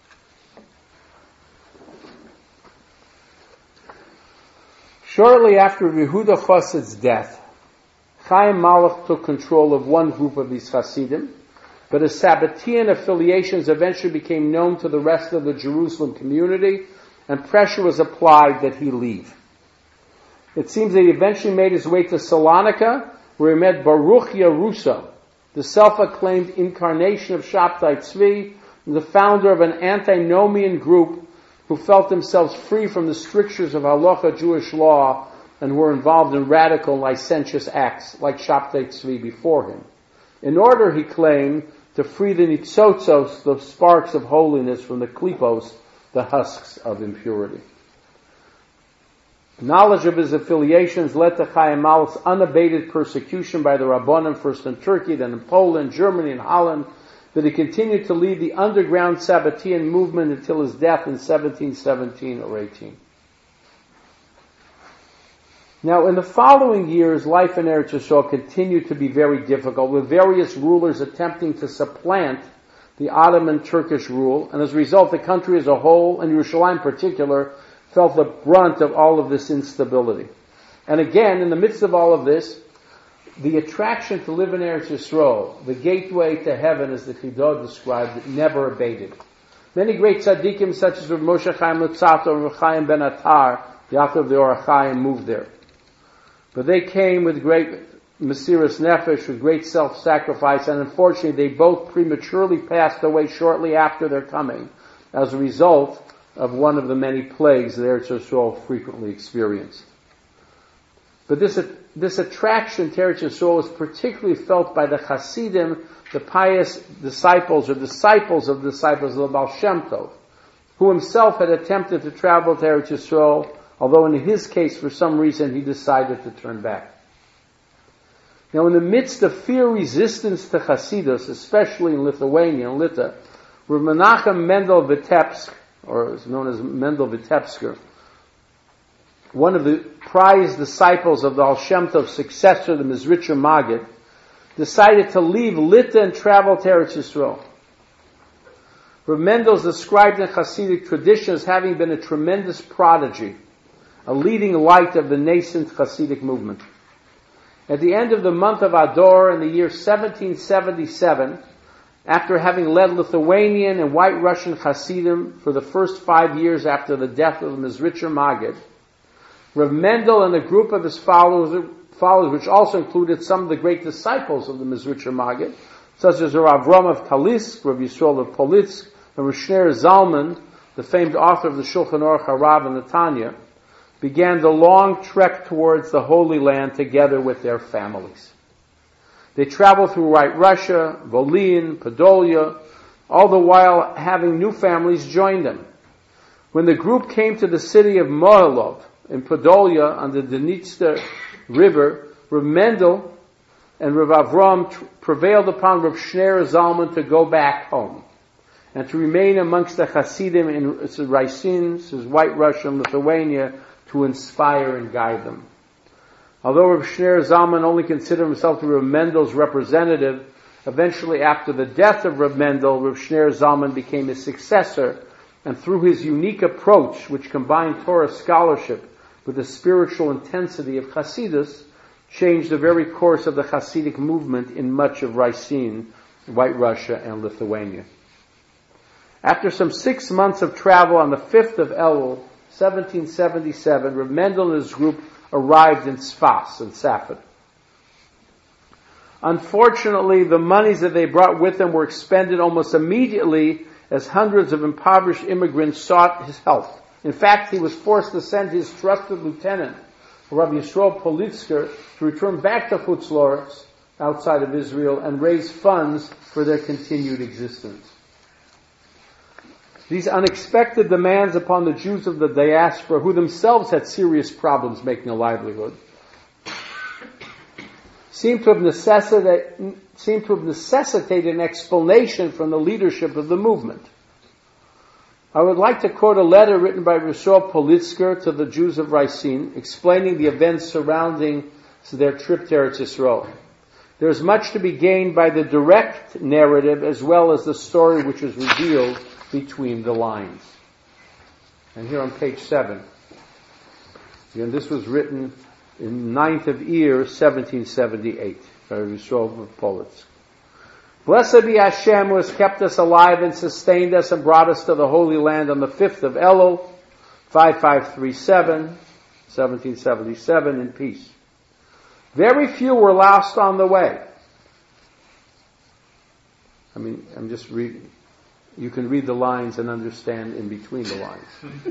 Shortly after Yehuda Chassid's death, Chaim Malach took control of one group of these Hasidim, but his Sabbatean affiliations eventually became known to the rest of the Jerusalem community, and pressure was applied that he leave. It seems that he eventually made his way to Salonika, where he met Baruch Yeruso, the self-acclaimed incarnation of Shabtai Tzvi, and the founder of an antinomian group who felt themselves free from the strictures of halacha Jewish law and were involved in radical licentious acts like Shabtai Tzvi before him, in order, he claimed, to free the nitzotzos, the sparks of holiness, from the klipos, the husks of impurity. Knowledge of his affiliations led to Chaim Malach's unabated persecution by the Rabbanim, first in Turkey, then in Poland, Germany, and Holland, that he continued to lead the underground Sabbatean movement until his death in seventeen seventeen or eighteen. Now, in the following years, life in Eretz Yisrael continued to be very difficult, with various rulers attempting to supplant the Ottoman Turkish rule, and as a result, the country as a whole, and Yerushalayim in particular, felt the brunt of all of this instability. And again, in the midst of all of this, the attraction to live in Eretz Yisrael, the gateway to heaven, as the Chidot described, it never abated. Many great tzaddikim, such as Rav Moshe Chaim Lutzato and Rav Chaim Ben Attar, the author of the Orach Chaim, moved there. But they came with great Mesiras Nefesh, with great self-sacrifice, and unfortunately they both prematurely passed away shortly after their coming, as a result of one of the many plagues that Eretz Yisrael frequently experienced. But this, this attraction to Eretz Yisrael was particularly felt by the Hasidim, the pious disciples or disciples of the disciples of the Baal Shem Tov, who himself had attempted to travel to Eretz Yisrael, although in his case, for some reason, he decided to turn back. Now, in the midst of fear resistance to Hasidus, especially in Lithuania and Lita, Rav Menachem Mendel Vitebsk, or is known as Mendel Vitebsker, one of the prized disciples of the Baal Shem Tov successor, the Mizritcher Maggid, decided to leave Lita and travel to Eretz Yisrael. Rav Mendel is described in Hasidic tradition as having been a tremendous prodigy, a leading light of the nascent Hasidic movement. At the end of the month of Ador in the year seventeen seventy-seven, after having led Lithuanian and White Russian Hasidim for the first five years after the death of the Mizritcher Maggid, Rav Mendel and a group of his followers, followers, which also included some of the great disciples of the Mizritcher Maggid, such as Rav Avram of Kalisk, Rav Yisrael of Politsk, and Rav Shner Zalman, the famed author of the Shulchan Aruch HaRav and the Tanya, began the long trek towards the Holy Land together with their families. They traveled through White Russia, Volyn, Podolia, all the while having new families join them. When the group came to the city of Mohelov in Podolia on the Dnitzer River, Rav Mendel and Rav Avram tr- prevailed upon Rav Shner Zalman to go back home and to remain amongst the Hasidim in Rysin, says White Russia and Lithuania, to inspire and guide them. Although Rav Shner Zalman only considered himself to be Rav Mendel's representative, eventually after the death of Rav Mendel, Rav Shner Zalman became his successor, and through his unique approach, which combined Torah scholarship with the spiritual intensity of Hasidus, changed the very course of the Hasidic movement in much of Rysin, White Russia, and Lithuania. After some six months of travel on the fifth of Elul, seventeen seventy-seven, Rav Mendel and his group arrived in Sfas and Safed. Unfortunately, the monies that they brought with them were expended almost immediately as hundreds of impoverished immigrants sought his help. In fact, he was forced to send his trusted lieutenant, Rabbi Yisrael Politzker, to return back to Chutz La'aretz, outside of Israel, and raise funds for their continued existence. These unexpected demands upon the Jews of the diaspora, who themselves had serious problems making a livelihood, seem to have necessitated, seem to have necessitated an explanation from the leadership of the movement. I would like to quote a letter written by Yisrael Politzker to the Jews of Ricin, explaining the events surrounding their trip to Eretz Yisrael. There is much to be gained by the direct narrative as well as the story which is revealed between the lines. And here on page seven, again, this was written in ninth of Iyar, seventeen seventy-eight, by Yisrael Politzker. Blessed be Hashem who has kept us alive and sustained us and brought us to the Holy Land on the fifth of Elul, fifty-five thirty-seven, seventeen seventy-seven, in peace. Very few were lost on the way. I mean, I'm just reading. You can read the lines and understand in between the lines.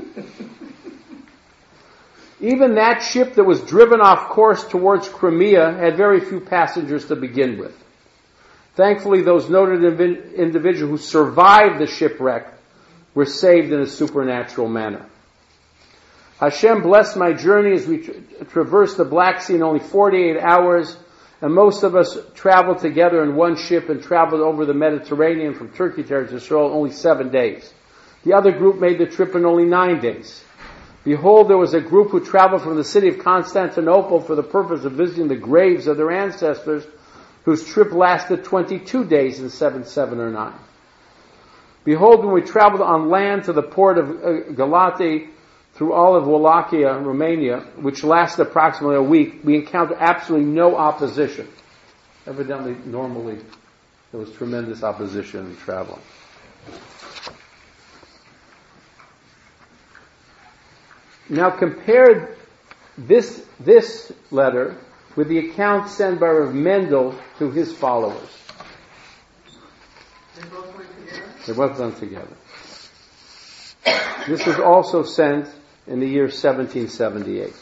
Even that ship that was driven off course towards Crimea had very few passengers to begin with. Thankfully, those noted individuals who survived the shipwreck were saved in a supernatural manner. Hashem blessed my journey as we tra- traversed the Black Sea in only forty-eight hours, and most of us traveled together in one ship and traveled over the Mediterranean from Turkey to Eretz Yisrael in only seven days. The other group made the trip in only nine days. Behold, there was a group who traveled from the city of Constantinople for the purpose of visiting the graves of their ancestors, whose trip lasted twenty-two days instead of seven or nine. Behold, when we traveled on land to the port of uh, Galati, through all of Wallachia, Romania, which lasted approximately a week, we encountered absolutely no opposition. Evidently, normally, there was tremendous opposition in traveling. Now compare this, this letter with the account sent by Rav Mendel to his followers. They both went together? They both went together. This was also sent in the year seventeen seventy-eight.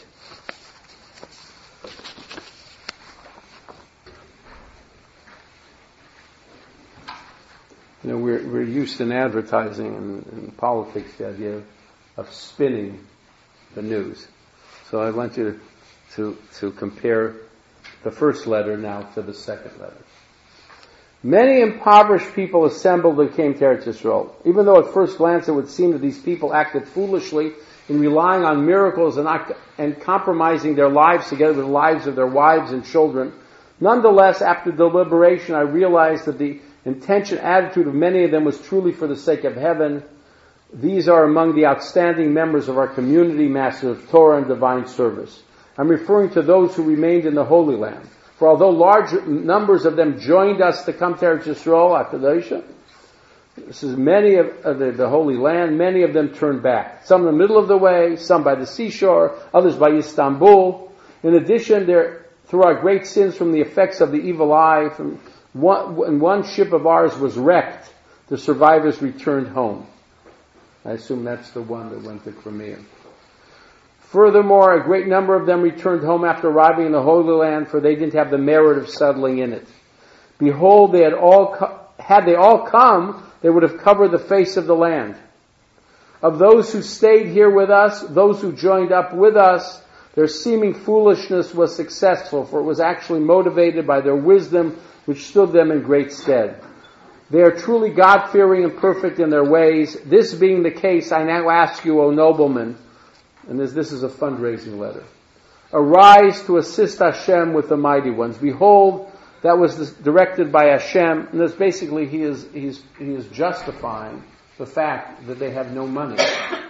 You know, we're, we're used in advertising and, and politics, the idea of, of spinning the news. So I want you to, to, to compare the first letter now to the second letter. Many impoverished people assembled and came to Eretz Yisrael. Even though at first glance it would seem that these people acted foolishly in relying on miracles and, and compromising their lives together with the lives of their wives and children, nonetheless, after deliberation, I realized that the intention, attitude of many of them was truly for the sake of heaven. These are among the outstanding members of our community, masters of Torah and divine service. I'm referring to those who remained in the Holy Land. For although large numbers of them joined us to come to Eretz Yisrael after the this is many of, of the, the Holy Land, many of them turned back. Some in the middle of the way, some by the seashore, others by Istanbul. In addition, there, through our great sins from the effects of the evil eye, from one, when one ship of ours was wrecked, the survivors returned home. I assume that's the one that went to Crimea. Furthermore, a great number of them returned home after arriving in the Holy Land, for they didn't have the merit of settling in it. Behold, they had all co- had they all come, they would have covered the face of the land. Of those who stayed here with us, those who joined up with us, their seeming foolishness was successful, for it was actually motivated by their wisdom, which stood them in great stead. They are truly God-fearing and perfect in their ways. This being the case, I now ask you, O noblemen, and this, this is a fundraising letter, arise to assist Hashem with the mighty ones. Behold, that was directed by Hashem, and that's basically he is he's, he is justifying the fact that they have no money.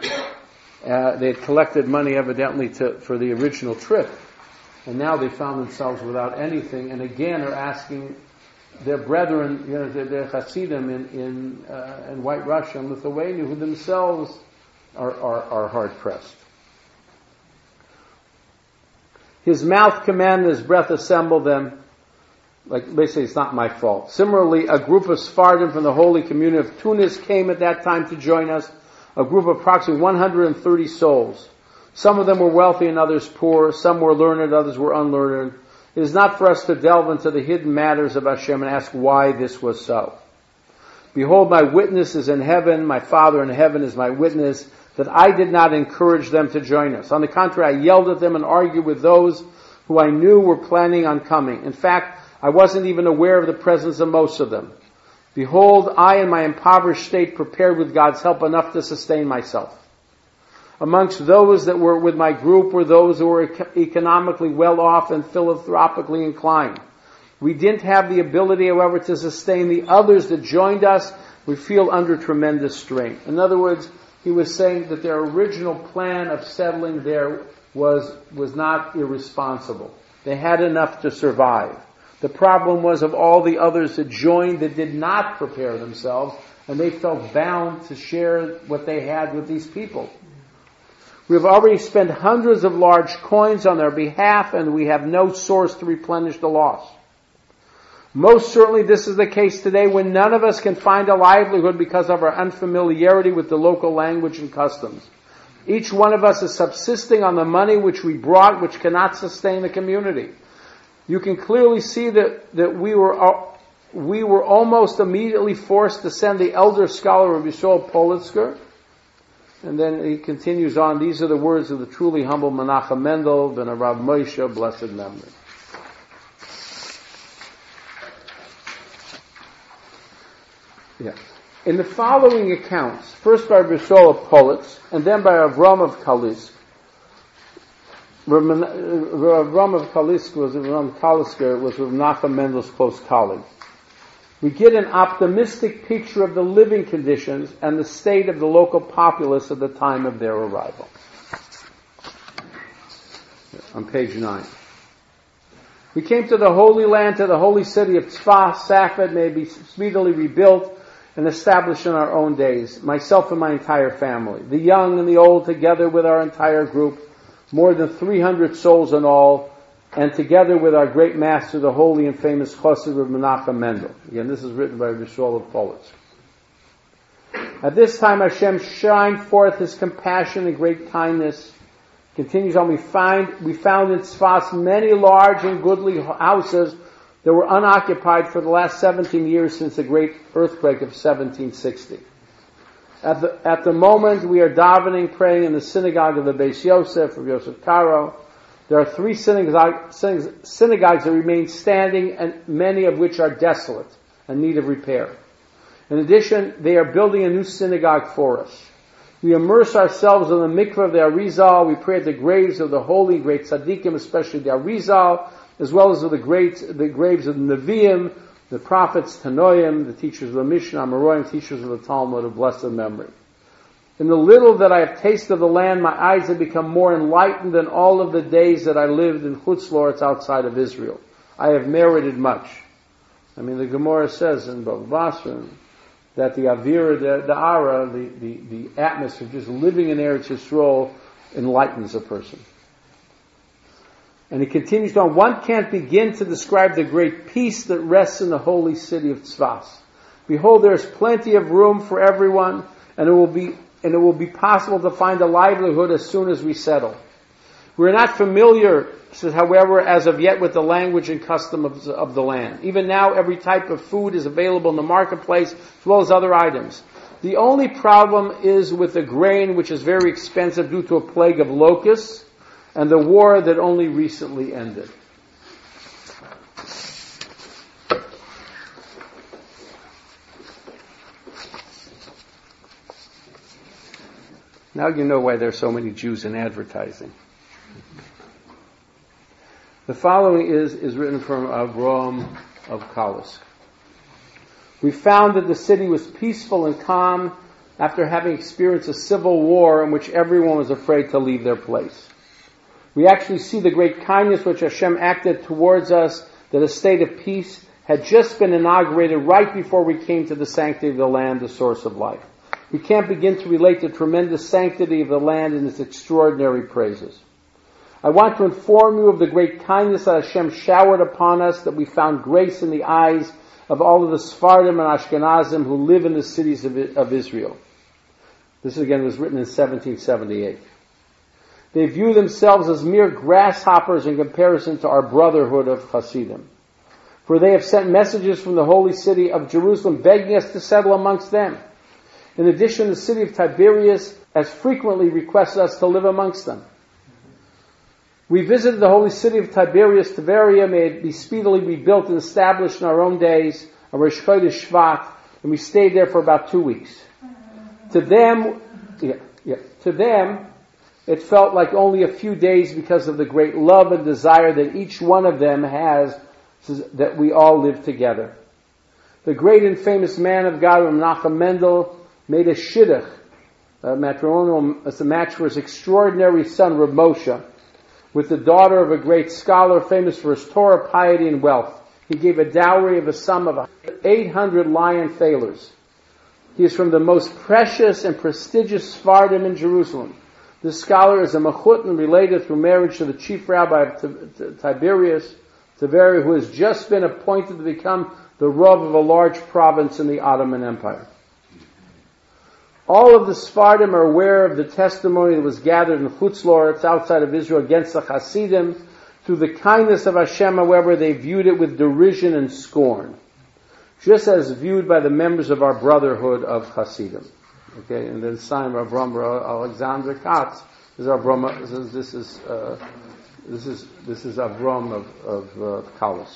Uh, they had collected money evidently to, for the original trip, and now they found themselves without anything, and again are asking their brethren, you know, their, their Hasidim in in, uh, in White Russia and Lithuania, who themselves are, are, are hard pressed. His mouth commanded, his breath assembled them. Like, basically, it's not my fault. Similarly, a group of Sephardim from the holy community of Tunis came at that time to join us. A group of approximately one hundred thirty souls. Some of them were wealthy and others poor. Some were learned, others were unlearned. It is not for us to delve into the hidden matters of Hashem and ask why this was so. Behold, my witness is in heaven. My Father in heaven is my witness that I did not encourage them to join us. On the contrary, I yelled at them and argued with those who I knew were planning on coming. In fact, I wasn't even aware of the presence of most of them. Behold, I in my impoverished state prepared with God's help enough to sustain myself. Amongst those that were with my group were those who were economically well off and philanthropically inclined. We didn't have the ability, however, to sustain the others that joined us. We feel under tremendous strain. In other words, he was saying that their original plan of settling there was, was not irresponsible. They had enough to survive. The problem was of all the others that joined that did not prepare themselves, and they felt bound to share what they had with these people. We have already spent hundreds of large coins on their behalf, and we have no source to replenish the loss. Most certainly this is the case today when none of us can find a livelihood because of our unfamiliarity with the local language and customs. Each one of us is subsisting on the money which we brought, which cannot sustain the community. You can clearly see that, that we were uh, we were almost immediately forced to send the elder scholar of Yisrael Politzer. And then he continues on, these are the words of the truly humble Menachem Mendel, ben Rav Moshe, blessed memory. Yeah. In the following accounts, first by Yisrael of Politz, and then by Avram of Kalisk, Avram of Kalisk was Avram Kalisker was Rav Menachem Mendel's close colleague. We get an optimistic picture of the living conditions and the state of the local populace at the time of their arrival. On page nine. We came to the Holy Land, to the holy city of Tzfas. Safed may be speedily rebuilt and established in our own days, myself and my entire family, the young and the old, together with our entire group, more than three hundred souls in all, and together with our great master, the holy and famous Chassid of Menachem Mendel. Again, this is written by Yisrael of Politz. At this time, Hashem shined forth His compassion and great kindness. Continues on, we find we found in Tzfas many large and goodly houses that were unoccupied for the last seventeen years since the great earthquake of seventeen sixty. At the, at the moment we are davening, praying in the synagogue of the Beis Yosef, of Yosef Karo. There are three synagogue, synagogues that remain standing, and many of which are desolate and need of repair. In addition, they are building a new synagogue for us. We immerse ourselves in the mikveh of the Arizal. We pray at the graves of the holy, great tzaddikim, especially the Arizal, as well as of the great, the graves of the Nevi'im, the prophets, Tanoim, the teachers of the Mishnah, Amoraim, teachers of the Talmud of blessed memory. In the little that I have tasted of the land, my eyes have become more enlightened than all of the days that I lived in Chutz La'aretz outside of Israel. I have merited much. I mean, the Gemara says in Bava Basra that the Avira, the, the Ara, the, the, the atmosphere, just living in Eretz Yisrael, enlightens a person. And he continues on, one can't begin to describe the great peace that rests in the holy city of Tzfas. Behold, there is plenty of room for everyone, and it will be and it will be possible to find a livelihood as soon as we settle. We're not familiar, however, as of yet with the language and custom of, of the land. Even now, every type of food is available in the marketplace, as well as other items. The only problem is with the grain, which is very expensive due to a plague of locusts, and the war that only recently ended. Now you know why there are so many Jews in advertising. The following is, is written from Avram of Kalisk. We found that the city was peaceful and calm after having experienced a civil war in which everyone was afraid to leave their place. We actually see the great kindness which Hashem acted towards us, that a state of peace had just been inaugurated right before we came to the sanctity of the land, the source of life. We can't begin to relate the tremendous sanctity of the land and its extraordinary praises. I want to inform you of the great kindness that Hashem showered upon us, that we found grace in the eyes of all of the Sephardim and Ashkenazim who live in the cities of, of Israel. This again was written in seventeen seventy-eight. They view themselves as mere grasshoppers in comparison to our brotherhood of Hasidim. For they have sent messages from the holy city of Jerusalem begging us to settle amongst them. In addition, the city of Tiberias has frequently requested us to live amongst them. We visited the holy city of Tiberias, Tiberia, may it be speedily rebuilt and established in our own days, on Rosh Chodesh Shvat, and we stayed there for about two weeks. To them, yeah, yeah, to them, it felt like only a few days because of the great love and desire that each one of them has, that we all live together. The great and famous man of God, Menachem Mendel, made a shidduch, a matrimonial, as a match for his extraordinary son, Reb Moshe, with the daughter of a great scholar famous for his Torah, piety, and wealth. He gave a dowry of a sum of eight hundred lion thalers. He is from the most precious and prestigious Sephardim in Jerusalem. This scholar is a Mechutin related through marriage to the chief rabbi of Tiberias, Tiberia, who has just been appointed to become the Rav of a large province in the Ottoman Empire. All of the Sephardim are aware of the testimony that was gathered in Chutz La'aretz, outside of Israel, against the Hasidim. Through the kindness of Hashem, however, they viewed it with derision and scorn, just as viewed by the members of our brotherhood of Hasidim. Okay, and then sign of Avram Alexander Katz is Avram. This is uh, this is this is Avram of of uh, Kalos.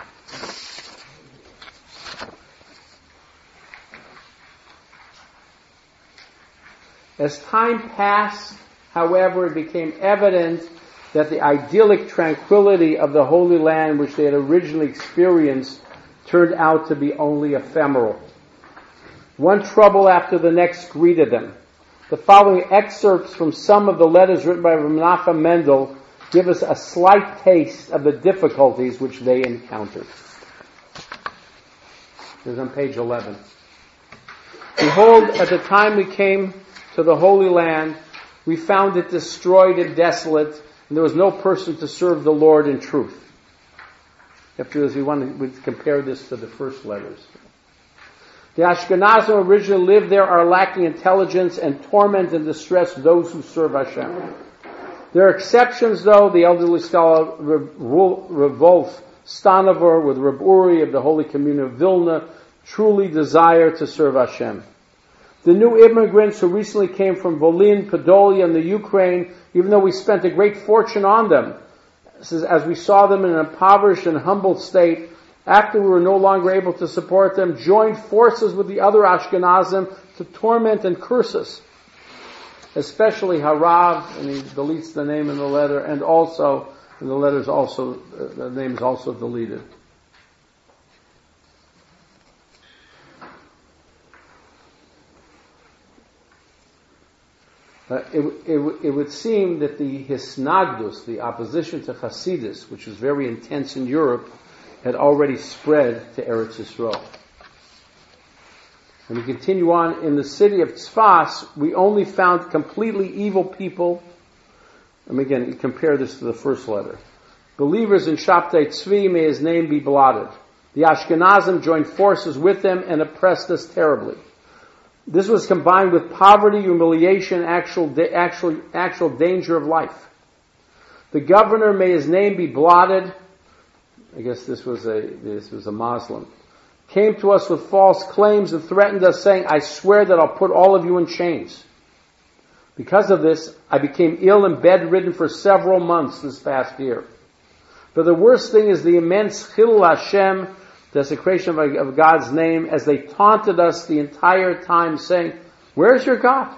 As time passed, however, it became evident that the idyllic tranquility of the Holy Land which they had originally experienced turned out to be only ephemeral. One trouble after the next greeted them. The following excerpts from some of the letters written by Menachem Mendel give us a slight taste of the difficulties which they encountered. This is on page eleven. Behold, at the time we came to the Holy Land, we found it destroyed and desolate, and there was no person to serve the Lord in truth. After this, we want to we compare this to the first letters. The Ashkenazim originally lived there are lacking intelligence and torment and distress those who serve Hashem. There are exceptions, though. The elderly scholar Revolf Stanover with Reb Uri of the Holy Communion of Vilna truly desire to serve Hashem. The new immigrants who recently came from Volyn, Podolia, and the Ukraine, even though we spent a great fortune on them, as we saw them in an impoverished and humbled state, after we were no longer able to support them, joined forces with the other Ashkenazim to torment and curse us. Especially Harav, and he deletes the name in the letter, and also, in the letter is also, uh, the name is also deleted. Uh, it, it, it would seem that the Hisnagdus, the opposition to Hasidus, which was very intense in Europe, had already spread to Eretz Yisrael. And we continue on, in the city of Tzfas, we only found completely evil people. And again, you compare this to the first letter. Believers in Shabtai Tzvi, may his name be blotted. The Ashkenazim joined forces with them and oppressed us terribly. This was combined with poverty, humiliation, actual, da- actual, actual danger of life. The governor, may his name be blotted. I guess this was a, this was a Muslim. Came to us with false claims and threatened us, saying, I swear that I'll put all of you in chains. Because of this, I became ill and bedridden for several months this past year. But the worst thing is the immense Chilul Hashem, desecration of, of God's name, as they taunted us the entire time, saying, where's your God?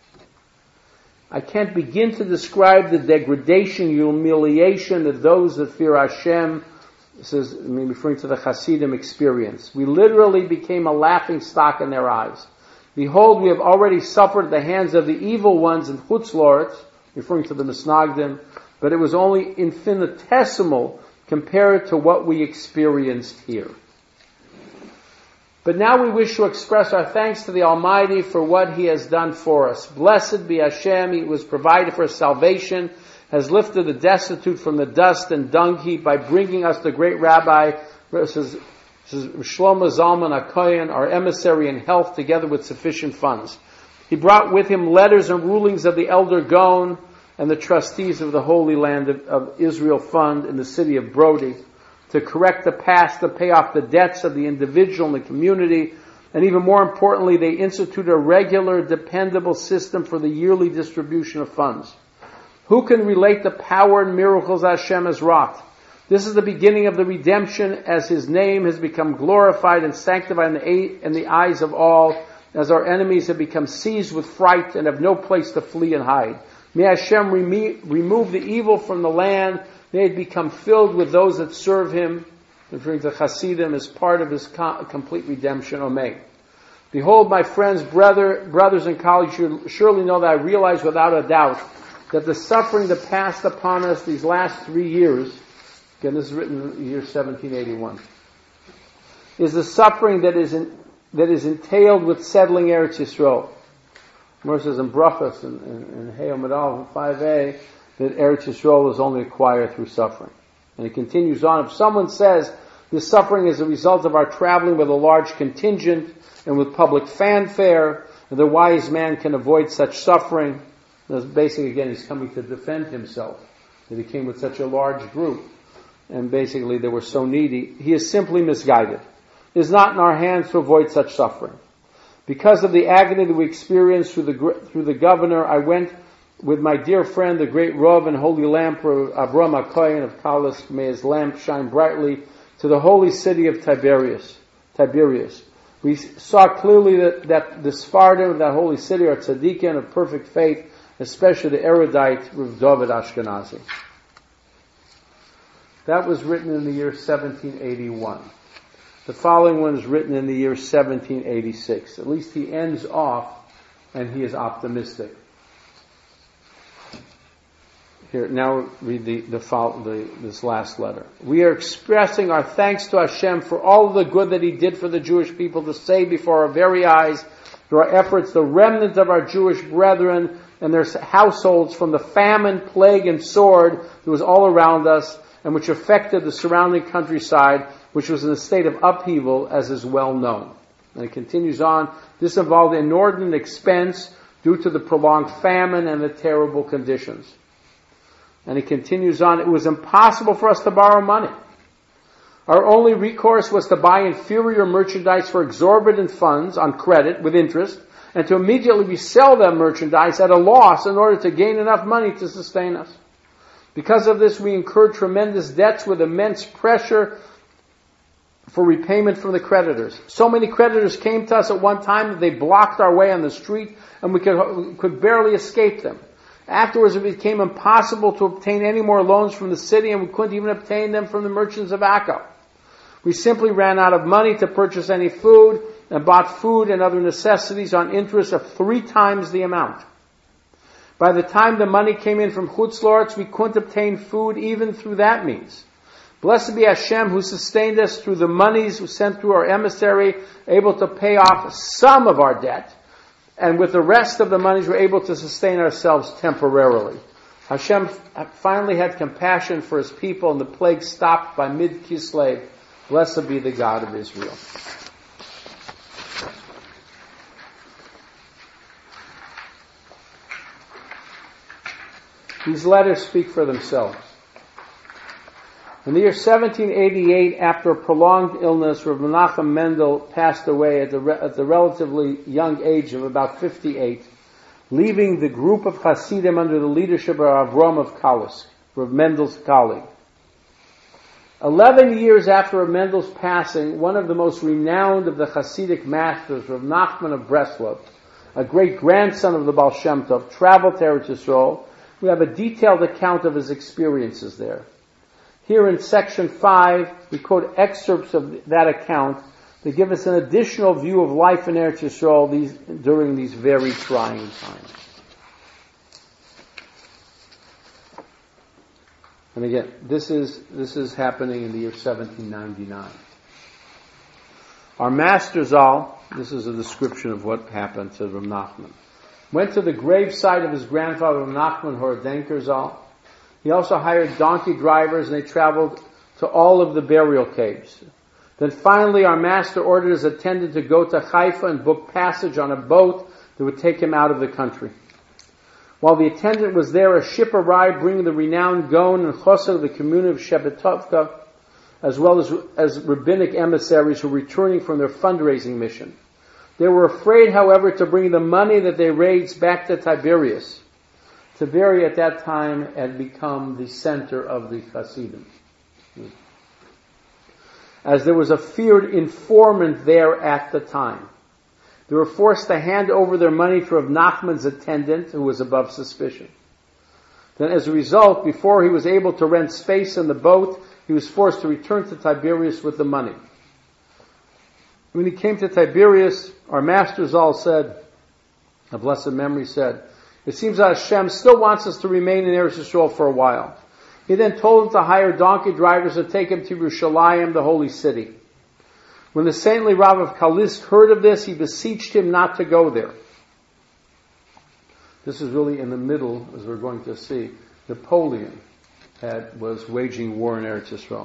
I can't begin to describe the degradation, humiliation of those that fear Hashem. This is, I mean, referring to the Hasidim experience. We literally became a laughing stock in their eyes. Behold, we have already suffered at the hands of the evil ones in Chutz La'aretz, referring to the Misnagdim, but it was only infinitesimal compared to what we experienced here. But now we wish to express our thanks to the Almighty for what He has done for us. Blessed be Hashem, He was provided for salvation, has lifted the destitute from the dust and dung heap by bringing us the great Rabbi, says, says Shlomo Zalman HaKohen, our emissary in health, together with sufficient funds. He brought with him letters and rulings of the elder Gaon and the trustees of the Holy Land of, of Israel Fund in the city of Brody to correct the past, to pay off the debts of the individual and the community, and even more importantly, they instituted a regular, dependable system for the yearly distribution of funds. Who can relate the power and miracles Hashem has wrought? This is the beginning of the redemption as His name has become glorified and sanctified in the, in the eyes of all, as our enemies have become seized with fright and have no place to flee and hide. May Hashem reme- remove the evil from the land. May it become filled with those that serve Him, referring to Hasidim as part of His co- complete redemption. Amen. Behold, my friends, brother, brothers and colleagues, you surely know that I realize without a doubt that the suffering that passed upon us these last three years, again this is written in the year seventeen eighty-one, is the suffering that is in, that is entailed with settling Eretz Yisrael. Mer says in Brachos, in, in, in Hey Amidal five a, that Eretz Yisrael is only acquired through suffering. And it continues on, if someone says this suffering is a result of our traveling with a large contingent and with public fanfare, and the wise man can avoid such suffering, basically again he's coming to defend himself, that he came with such a large group, and basically they were so needy. He is simply misguided. It is not in our hands to avoid such suffering. Because of the agony that we experienced through the through the governor, I went with my dear friend, the great Rav and holy lamp, Avram HaKohen of Kalisk, may his lamp shine brightly, to the holy city of Tiberias. Tiberias. We saw clearly that, that the Sephardim of that holy city are tzaddikim of perfect faith, especially the erudite Rav David Ashkenazi. That was written in the year seventeen eighty-one. The following one is written in the year seventeen eighty-six. At least he ends off and he is optimistic. Here, now read the, the, the, this last letter. We are expressing our thanks to Hashem for all of the good that He did for the Jewish people to save before our very eyes, through our efforts, the remnant of our Jewish brethren and their households from the famine, plague, and sword that was all around us and which affected the surrounding countryside, which was in a state of upheaval, as is well known. And it continues on. This involved inordinate expense due to the prolonged famine and the terrible conditions. And it continues on, it was impossible for us to borrow money. Our only recourse was to buy inferior merchandise for exorbitant funds on credit with interest, and to immediately resell that merchandise at a loss in order to gain enough money to sustain us. Because of this, we incurred tremendous debts with immense pressure for repayment from the creditors. So many creditors came to us at one time that they blocked our way on the street, and we could, we could barely escape them. Afterwards, it became impossible to obtain any more loans from the city, and we couldn't even obtain them from the merchants of Akko. We simply ran out of money to purchase any food, and bought food and other necessities on interest of three times the amount. By the time the money came in from Chutz La'aretz, we couldn't obtain food even through that means. Blessed be Hashem, who sustained us through the monies who sent through our emissary, able to pay off some of our debt, and with the rest of the monies we're able to sustain ourselves temporarily. Hashem finally had compassion for His people, and the plague stopped by mid-Kislev. Blessed be the God of Israel. These letters speak for themselves. In the year seventeen eighty-eight, after a prolonged illness, Rav Menachem Mendel passed away at the, re- at the relatively young age of about fifty-eight, leaving the group of Hasidim under the leadership of Avram of Kalisk, Rav Mendel's colleague. Eleven years after Rav Mendel's passing, one of the most renowned of the Hasidic masters, Rav Nachman of Breslov, a great-grandson of the Baal Shem Tov, traveled to Eretz Yisrael. We have a detailed account of his experiences there. Here in section five, we quote excerpts of that account to give us an additional view of life in Eretz Yisrael these, during these very trying times. And again, this is this is happening in the year seventeen ninety-nine. Our master Zal, this is a description of what happened to Rav Nachman, went to the graveside of his grandfather Rav Nachman Horodenker Zal. He also hired donkey drivers, and they traveled to all of the burial caves. Then finally, our master ordered his attendant to go to Haifa and book passage on a boat that would take him out of the country. While the attendant was there, a ship arrived bringing the renowned Gaon and Chosed of the community of Shebetovka, as well as, as rabbinic emissaries who were returning from their fundraising mission. They were afraid, however, to bring the money that they raised back to Tiberias. Tiberias at that time had become the center of the Hasidim, as there was a feared informant there at the time. They were forced to hand over their money to Rav Nachman's attendant, who was above suspicion. Then as a result, before he was able to rent space in the boat, he was forced to return to Tiberias with the money. When he came to Tiberias, our master Zal said, of blessed memory said, it seems that Hashem still wants us to remain in Eretz Yisrael for a while. He then told him to hire donkey drivers and take him to Yerushalayim, the holy city. When the saintly Rav of Kalisk heard of this, he beseeched him not to go there. This is really in the middle, as we're going to see. Napoleon had, was waging war in Eretz Yisrael.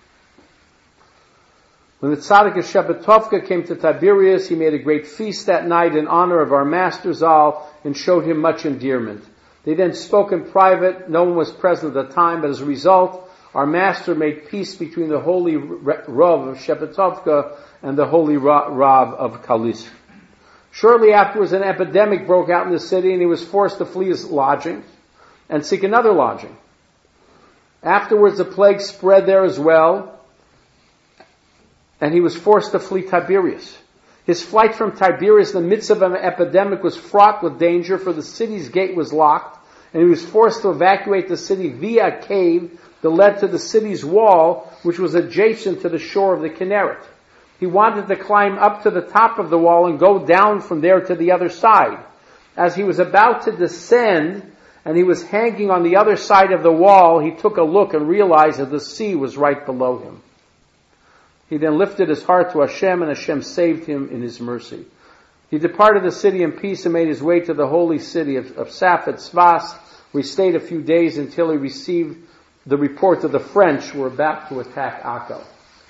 When the tzaddik of Shebetovka came to Tiberias, he made a great feast that night in honor of our master Zal and showed him much endearment. They then spoke in private. No one was present at the time, but as a result, our master made peace between the holy Rav of Shebetovka and the holy Rav of Kalisk. Shortly afterwards, an epidemic broke out in the city, and he was forced to flee his lodging and seek another lodging. Afterwards, the plague spread there as well, and he was forced to flee Tiberias. His flight from Tiberias in the midst of an epidemic was fraught with danger, for the city's gate was locked, and he was forced to evacuate the city via a cave that led to the city's wall, which was adjacent to the shore of the Kinneret. He wanted to climb up to the top of the wall and go down from there to the other side. As he was about to descend, and he was hanging on the other side of the wall, he took a look and realized that the sea was right below him. He then lifted his heart to Hashem, and Hashem saved him in His mercy. He departed the city in peace and made his way to the holy city of, of Safed Tzfas, where he stayed a few days until he received the report that the French were about to attack Akko.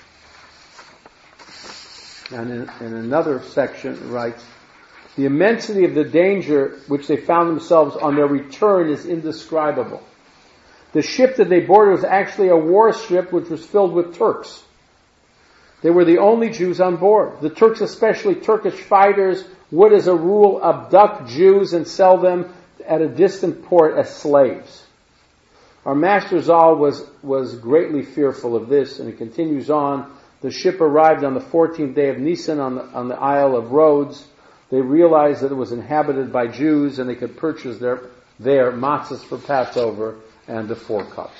And in, in another section it writes, the immensity of the danger which they found themselves on their return is indescribable. The ship that they boarded was actually a war ship which was filled with Turks. They were the only Jews on board. The Turks, especially Turkish fighters, would as a rule abduct Jews and sell them at a distant port as slaves. Our master Zal was, was greatly fearful of this, and it continues on. The ship arrived on the fourteenth day of Nisan on the, on the Isle of Rhodes. They realized that it was inhabited by Jews, and they could purchase their, their matzahs for Passover and the four cups.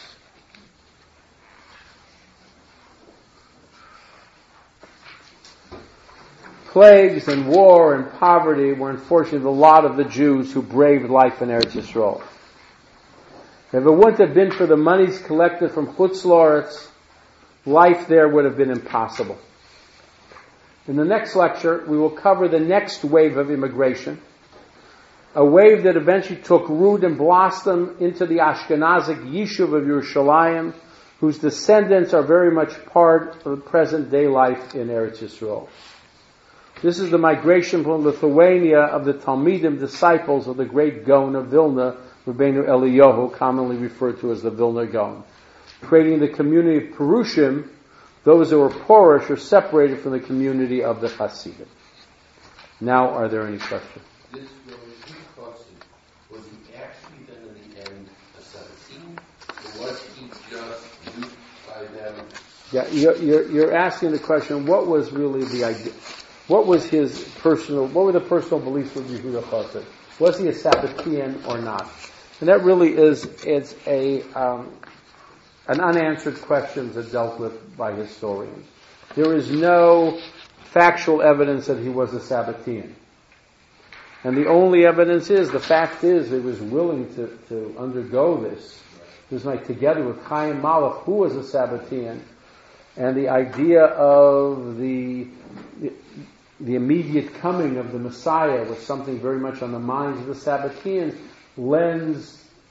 Plagues and war and poverty were unfortunately the lot of the Jews who braved life in Eretz Yisrael. If it wouldn't have been for the monies collected from Chutz La'aretz, life there would have been impossible. In the next lecture, we will cover the next wave of immigration, a wave that eventually took root and blossomed into the Ashkenazic Yishuv of Yerushalayim, whose descendants are very much part of the present day life in Eretz Yisrael. This is the migration from Lithuania of the Talmidim, disciples of the great Gaon of Vilna, Rabbeinu Eliyahu, commonly referred to as the Vilna Gaon, creating the community of Perushim, those who were Porish or separated from the community of the Hasidim. Now, are there any questions? This question, was he actually then in the end a seventeen, or was he just duped by them? Yeah, you're, you're, you're asking the question, what was really the idea? What was his personal, what were the personal beliefs of Yehuda Chassid? Was he a Sabbatean or not? And that really is, it's a, um, an unanswered question that's dealt with by historians. There is no factual evidence that he was a Sabbatean. And the only evidence is, the fact is, he was willing to, to undergo this. It was like together with Chaim Malach, who was a Sabbatean, and the idea of the, the the immediate coming of the Messiah was something very much on the minds of the Sabbateans, lends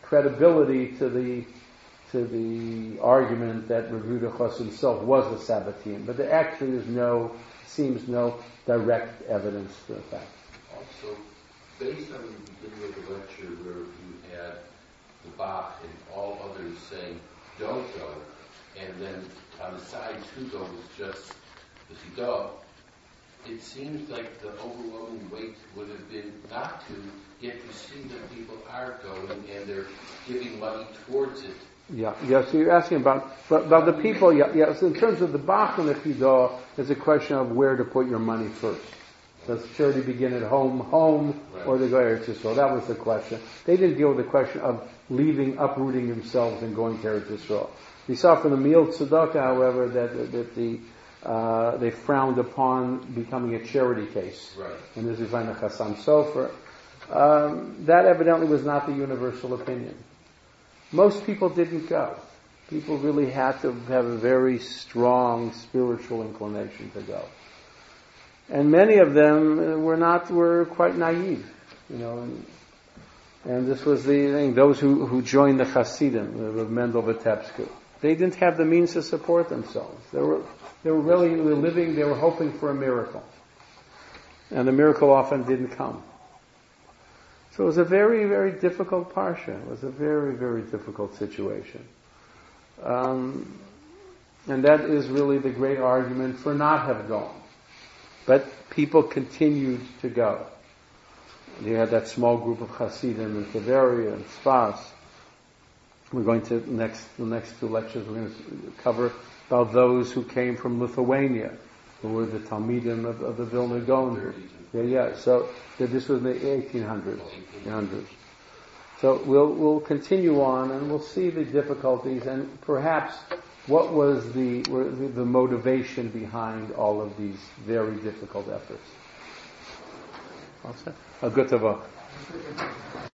credibility to the to the argument that Rav Yehuda Chassid himself was a Sabbatean, but there actually is no, seems no direct evidence to the fact. Also, based on the beginning of the lecture where you had the Bach and all others saying, don't go, and then on the side to go was just the Sidah, it seems like the overwhelming weight would have been not to, yet to see that people are going and they're giving money towards it. Yeah, yeah. So you're asking about about the people. Yeah, yeah. So in terms of the Bach and the Chidah, it's a question of where to put your money first. Does charity begin at home, home, right, or the Eretz Yisrael? That was the question. They didn't deal with the question of leaving, uprooting themselves and going to Eretz Yisrael. We saw from the Meal Tzedakah, however, that that the uh, they frowned upon becoming a charity case. Right. And this is by the Chassam Sofer. Um, that evidently was not the universal opinion. Most people didn't go. People really had to have a very strong spiritual inclination to go. And many of them were not, were quite naive, you know, and, and this was the thing, those who, who joined the Hasidim, of Mendel Vitebsky, they didn't have the means to support themselves. They were, they were really they were living, they were hoping for a miracle. And the miracle often didn't come. So it was a very, very difficult parsha. It was a very, very difficult situation. Um, and that is really the great argument for not have gone. But people continued to go. You had that small group of Hasidim in Tiberia and Sfas. We're going to, next, the next two lectures, we're going to cover about those who came from Lithuania, who were the Talmidim of, of the Vilna Gaon. Yeah, yeah. So this was in the eighteen hundreds. So we'll we'll continue on, and we'll see the difficulties, and perhaps what was the the motivation behind all of these very difficult efforts. All set? A good